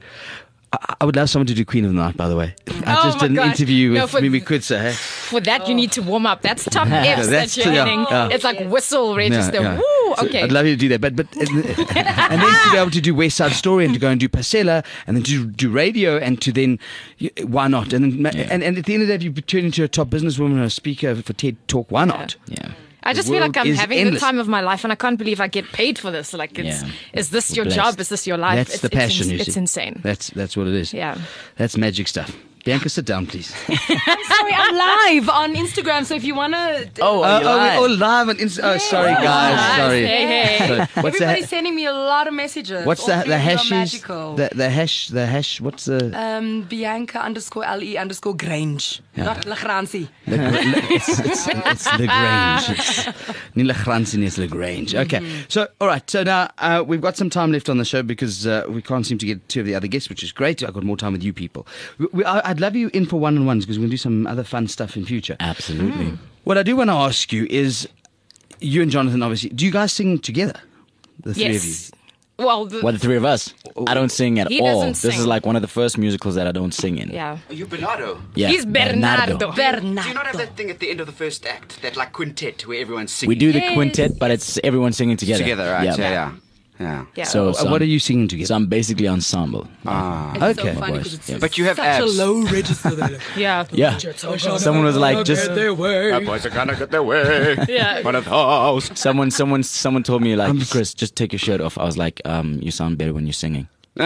I, I would love someone to do Queen of the Night, by the way. I oh just did an gosh. interview no, with for, Mimi Kutzer. Hey? For that, you need to warm up. That's top F's That's that you're yeah, hitting. yeah. It's like whistle register. Yeah, yeah. Woo, So okay. I'd love you to do that. But, but and then to be able to do West Side Story and to go and do Pasella and then to do radio and to then, why not? And then, yeah. and, and at the end of the day, if you turn into a top businesswoman or a speaker for TED Talk, why not? Yeah. yeah. I just The feel like world I'm is having endless. the time of my life, and I can't believe I get paid for this. Like, it's, Yeah. is this We're your blessed. job? Is this your life? That's it's, the passion, it's, you it's see. insane. That's, that's what it is. Yeah. That's magic stuff. Bianca, sit down, please. I'm sorry, I'm live on Instagram, so if you want to... Oh, Uh, are you oh, live? we're all live on Insta- Oh, sorry, Yeah. guys. Sorry. Hey, hey. Sorry. What's Everybody's the, sending me a lot of messages. what's All the, three the of you are hashes? magical. The, the hash, the hash, what's the... Um, Bianca underscore L E underscore Grange. Yeah. Not Lagrancy. the gra- it's, it's, it's Lagrange. It's nie Lagrange, nie, it's Lagrange. Okay. So, all right. So now uh, we've got some time left on the show because uh, we can't seem to get two of the other guests, which is great. I've got more time with you people. We, we, I, I'd love you in for one-on-ones because we're going to do some other fun stuff in future. Absolutely. Mm. What I do want to ask you is, you and Jonathan, obviously, do you guys sing together? The three of you? Yes. Well, the, Well, the three of us. I don't sing at He all. doesn't This sing. is like one of the first musicals that I don't sing in. yeah. Are you Bernardo? Yeah. He's Bernardo. Bernardo. Do you not have that thing at the end of the first act, that like quintet where everyone's singing We do the Yes. quintet, but it's everyone singing together. together, right? Yeah. Yeah, yeah. yeah. Yeah. So, Uh, so what are I'm- you singing together? So I'm basically ensemble. Ah. It's Okay. so funny Boys. 'cause it's Yeah. But you have such abs. a low register. There. yeah. Yeah. Someone was like, just My boys are gonna get their way. Yeah. One of those. someone, someone, someone told me like, Chris, just take your shirt off. I was like, um, you sound better when you're singing.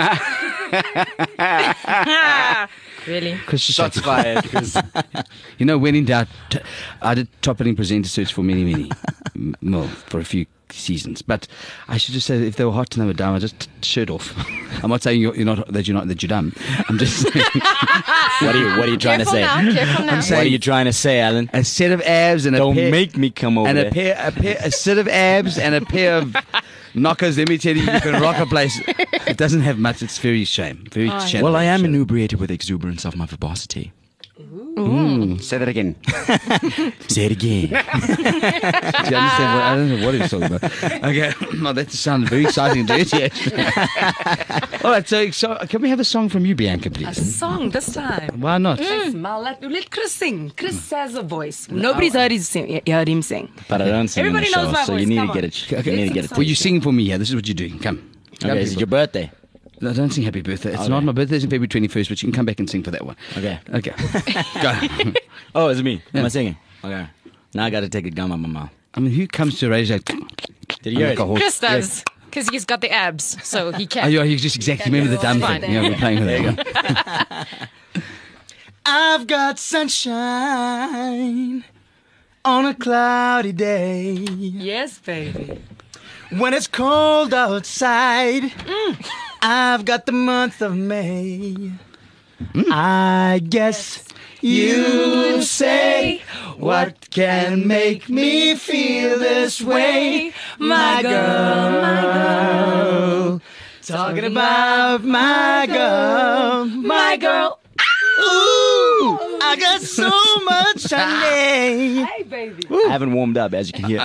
Really? Chris just Shots like- fired. Chris. You know, when in doubt, t- I did top rating presenter search for many, many, m- well, for a few seasons. But I should just say, that if they were hot and they were dumb, I just t- shirt off. I'm not saying you're, you're not that you're not that you're dumb. I'm just saying What are you, what are you trying Careful to say? now. Careful now. What are you trying to say, Alan? a set of abs and a Don't pair, make me come over and there. a pair, a pair, a set of abs and a pair of knockers. Let me tell you, you can rock a place. It doesn't have much. It's very shame. Very shame. Well, I am inebriated with exuberance of my verbosity. Say that again. Say it again. Do you understand what, I don't know what he's talking about. Okay, well, that sounded very exciting and dirty, actually. All right, so, so can we have a song from you, Bianca, A please? song this time. Why not? Thanks, Mal. Let, let Chris sing. Chris has a voice. Nobody's heard, his sing, heard him sing. But I don't sing Everybody in the knows show, my so voice. you need Come to get on. it. You need to get it. Well, you sing for me here. This is what you're doing. Come. Okay, is it your birthday? No, don't sing happy birthday. It's Okay. not my birthday. It's on February twenty-first, but you can come back and sing for that one. Okay. Okay. Go. Oh, is it me? Am Yeah. I singing? Okay. Now I got to take a gum out my mouth. I mean, who comes to a radio? Did you hear Like a it? horse. Chris does. Because he's got the abs, so he Oh, can. you, you just exactly remember the dumb Fine. thing. Yeah, we're playing with that one. I've got sunshine on a cloudy day. Yes, baby. When it's cold outside, I've got the month of May. I guess you say, what can make me feel this way? My girl, my girl. Talking about my girl, my girl. Ooh, I got so much honey. Hey, baby. I haven't warmed up, as you can hear. I am.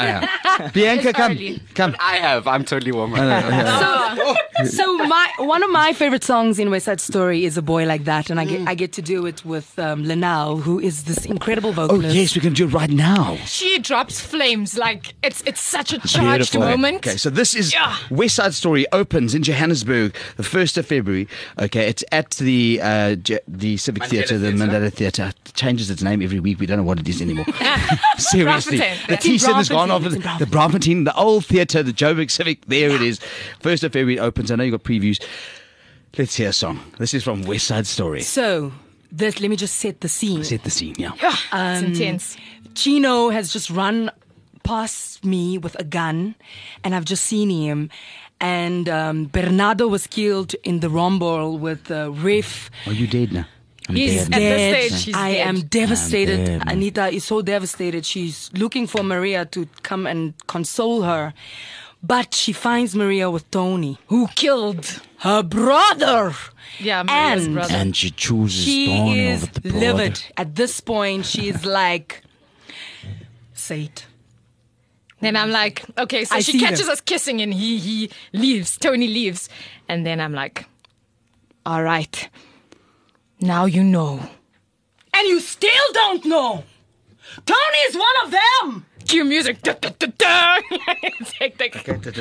Bianca, come, early. come. I have. I'm totally warm. I know, yeah. So, so my one of my favorite songs in West Side Story is "A Boy Like That," and I get I get to do it with um, Linnell, who is this incredible Oh vocalist. yes, we can do it right now. She drops flames like it's it's such a charged moment. Okay, so this is Yeah. West Side Story opens in Johannesburg the first of February. Okay, it's at the uh, J- the Civic Theatre, the Mandela Theatre. It changes its name every week. We don't know what it is anymore. Seriously, Braamfontein. the It's T in Center has gone Braamfontein. off. It's in The Braamfontein, the old theatre, the Joburg Civic. There it is. First of February opens. I know you got previews. Let's hear a song. This is from West Side Story. So this, let me just set the scene. Set the scene, yeah. It's intense. Chino has just run past me with a gun, and I've just seen him. And um, Bernardo was killed in the rumble with uh, Riff. Are you dead now? I'm He's dead. at this Dead. stage. He's I dead. am devastated. I'm dead, man. Anita is so devastated. She's looking for Maria to come and console her. But she finds Maria with Tony, Who killed? her brother. Yeah, Maria's And- brother. And she chooses She Tony is over the brother. livid. At this point, she is like, say it. Then I'm like, okay, so I she see catches them. us kissing and he he leaves. Tony leaves. And then I'm like, all right, now you know. And you still don't know. Tony is one of them. Cue music. Da, da, da, da. It's hectic.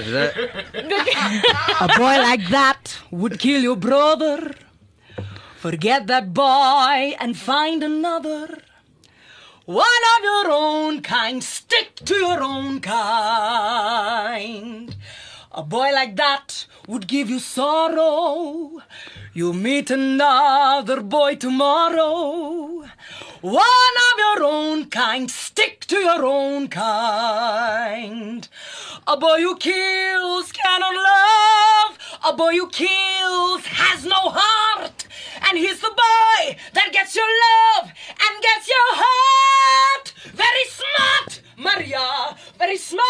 A boy like that would kill your brother. Forget that boy and find another. One of your own kind. Stick to your own kind. A boy like that would give you sorrow. You meet another boy tomorrow. One of your own kind. Stick to your own kind. A boy who kills cannot love. A boy who kills has no heart. And he's the boy that gets your love and gets your heart. Very smart, Maria. Very smart.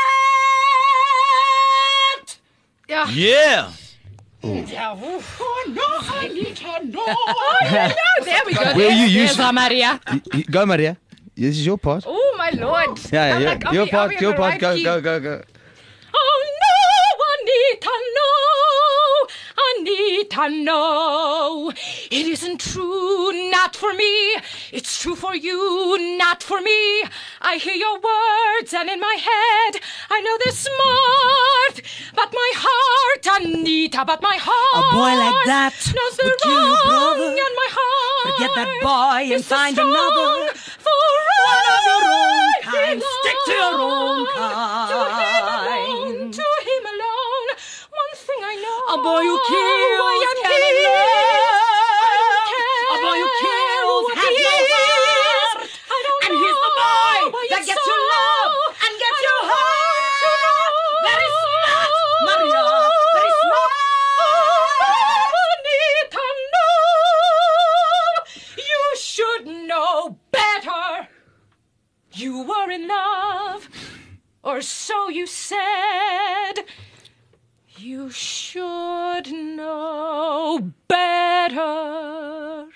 Yeah. Yeah. Yeah. Oh, no, I need to know. Oh, yeah, yeah. There we go. Where There's- you there's used- our Maria. Y- y- Go, Maria. This is your part. Oh, my Lord. Yeah, I'm yeah. like, are your we- are part. we in Your the part. right Go, key? go, go, go. Oh no, I need to know, I need to know. It isn't true, not for me. It's true for you, not for me. I hear your words and in my head, I know they're smart. But my heart, Anita, but my heart. A boy like that knows the would kill your wrong brother. and my heart. Forget that boy and is so find strong. another. For One of your own I kind. Stick to your own belong To him alone, kind. to him alone. One thing I know. A boy who kills I am cannot here. love. I don't care A boy who kills what has he no is. heart. I don't And know he's the boy why that it's gets so. your love and gets I your don't heart. know. Very smart, Maria. Very smart. I need to know. You should know better. You were in love, or so you said. You should know better.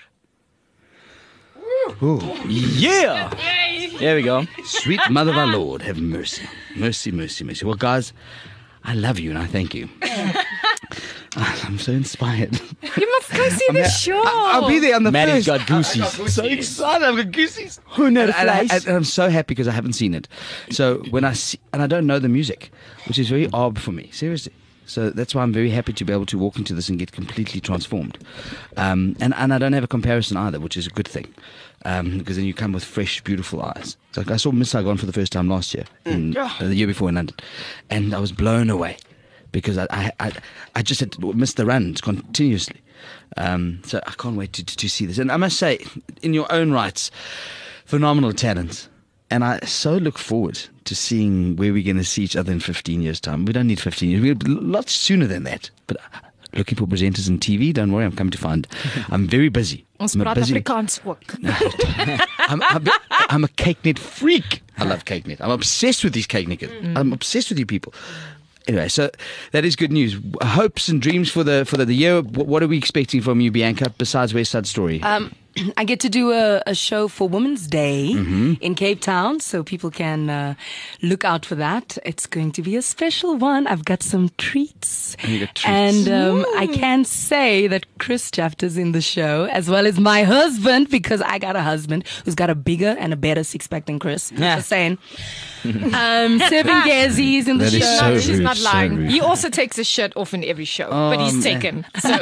Ooh. Yeah. There we go. Sweet Mother of our Lord, have mercy. Mercy, mercy, mercy. Well, guys, I love you and I thank you. I'm so inspired. You must go see the show. I'll be there on the Maddie's first. got goosies. So excited! I've got goosies. And, and, I, and I'm so happy because I haven't seen it. So when I see, and I don't know the music, which is very odd for me. Seriously. So that's why I'm very happy to be able to walk into this and get completely transformed. Um, and and I don't have a comparison either, which is a good thing, um, because then you come with fresh, beautiful eyes. So like I saw Miss Saigon for the first time last year, in, uh, the year before in London, and I was blown away. Because I, I, I, I just had missed the runs continuously. Um, so I can't wait to, to, to see this. And I must say, in your own rights, phenomenal talent. And I so look forward to seeing where we're going to see each other in fifteen years' time. We don't need fifteen years. We're a lot sooner than that. But looking for presenters in T V, don't worry, I'm coming to find. I'm very busy. Ons I'm a praat busy- Afrikaans ook. I'm, I'm, I'm a CakeNet freak. I love CakeNet. I'm obsessed with these CakeNet. I'm obsessed with you people. Anyway, so that is good news. Hopes and dreams for the for the, the year. What, what are we expecting from you, Bianca? Besides West Side Story, Um, I get to do a, a show for Women's Day Mm-hmm. in Cape Town, so people can uh, look out for that. It's going to be a special one. I've got some treats. You got treats. And um, I can say that Chris Chafter's in the show, as well as my husband, because I got a husband who's got a bigger and a better six-pack than Chris. Yeah. Just saying. um, Seven Gazies in the That is show. so No, she's rude, not so lying. rude. He also takes his shirt off in every show, but Oh, he's man. taken. So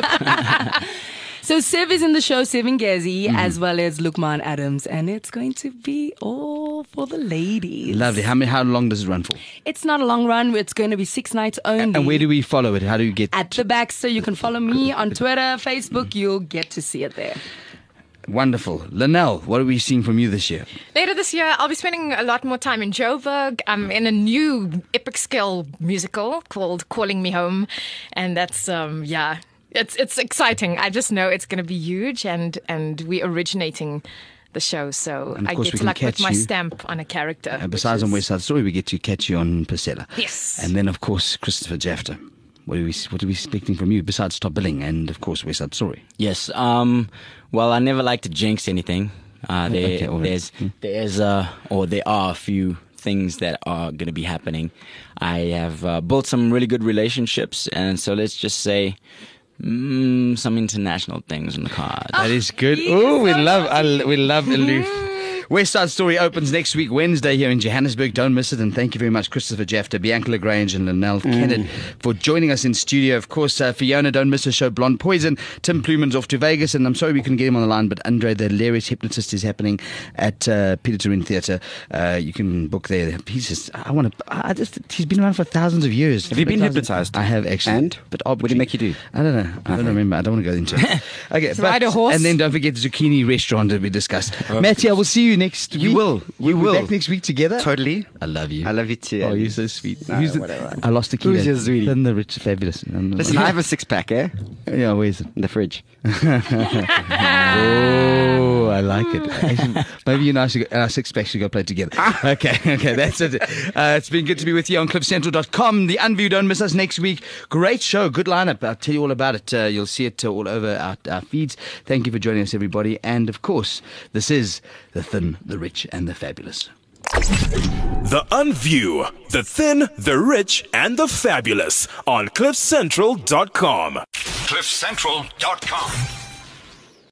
So Sev is in the show, Seven Gazi, Mm-hmm. as well as Lukman Adams, and it's going to be all for the ladies. Lovely. How many, how long does it run for? It's not a long run. It's going to be six nights only. And where do we follow it? How do you get At the back, so you can follow me on Twitter, Facebook. You'll get to see it there. Wonderful. Linnell, what are we seeing from you this year? later this year, I'll be spending a lot more time in Joburg. I'm in a new epic scale musical called Calling Me Home, and that's um yeah. It's it's exciting. I just know it's going to be huge, and, and we're originating the show, so And of I course get we to can like put catch my you- stamp on a character. And which besides on is- West Side Story, we get to catch you on Priscilla. Yes. And then, of course, Christopher Jafter. What are we What are we expecting from you besides Top Billing and, of course, West Side Story? Yes. Um. Well, I never like to jinx anything. Uh, there, okay, all right. there's, Hmm. there's, uh, or there are a few things that are going to be happening. I have uh, built some really good relationships, and so let's just say. Mm, some international things in the card. That is good. Oh, we love I, we love Aloof. West Side Story opens next week, Wednesday, here in Johannesburg. Don't miss it. And thank you very much, Christopher Jafter, Bianca Lagrange, and Linnell Kennett for joining us in studio. Of course, uh, Fiona, don't miss her show, Blonde Poison. Tim Pluman's off to Vegas, and I'm sorry we couldn't get him on the line, but Andre, the hilarious hypnotist, is happening at uh, Peter Turin Theatre. Uh, you can book there. He's just, I want to, I just, he's been around for thousands of years. Have you been Thousands- hypnotized? I have actually. And? But What did it make you do? I don't know. I don't remember. I don't want to go into it. Okay, but, ride a horse? and then don't forget the zucchini restaurant that we discussed. Matty, I will see you next week. You will. You We'll be will. back next week together. Totally. I love you. I love you too. Oh, Andy. you're so sweet. No, Who's the, whatever. I lost the key. Who's your sweetie? Then the rich, fabulous. Listen, I have a six pack, eh? Yeah, where is it? In the fridge. Oh, I like it. Actually, maybe you and I should go, our six packs should go play together. Okay, okay, that's it. Uh, it's been good to be with you on cliff central dot com. The Unview, don't miss us next week. Great show, good lineup. I'll tell you all about it. Uh, you'll see it uh, all over our, our feeds. Thank you for joining us, everybody. And of course, this is The Thin, the Rich, and the Fabulous. The Unview, the Thin, the Rich, and the Fabulous on cliff central dot com. cliff central dot com.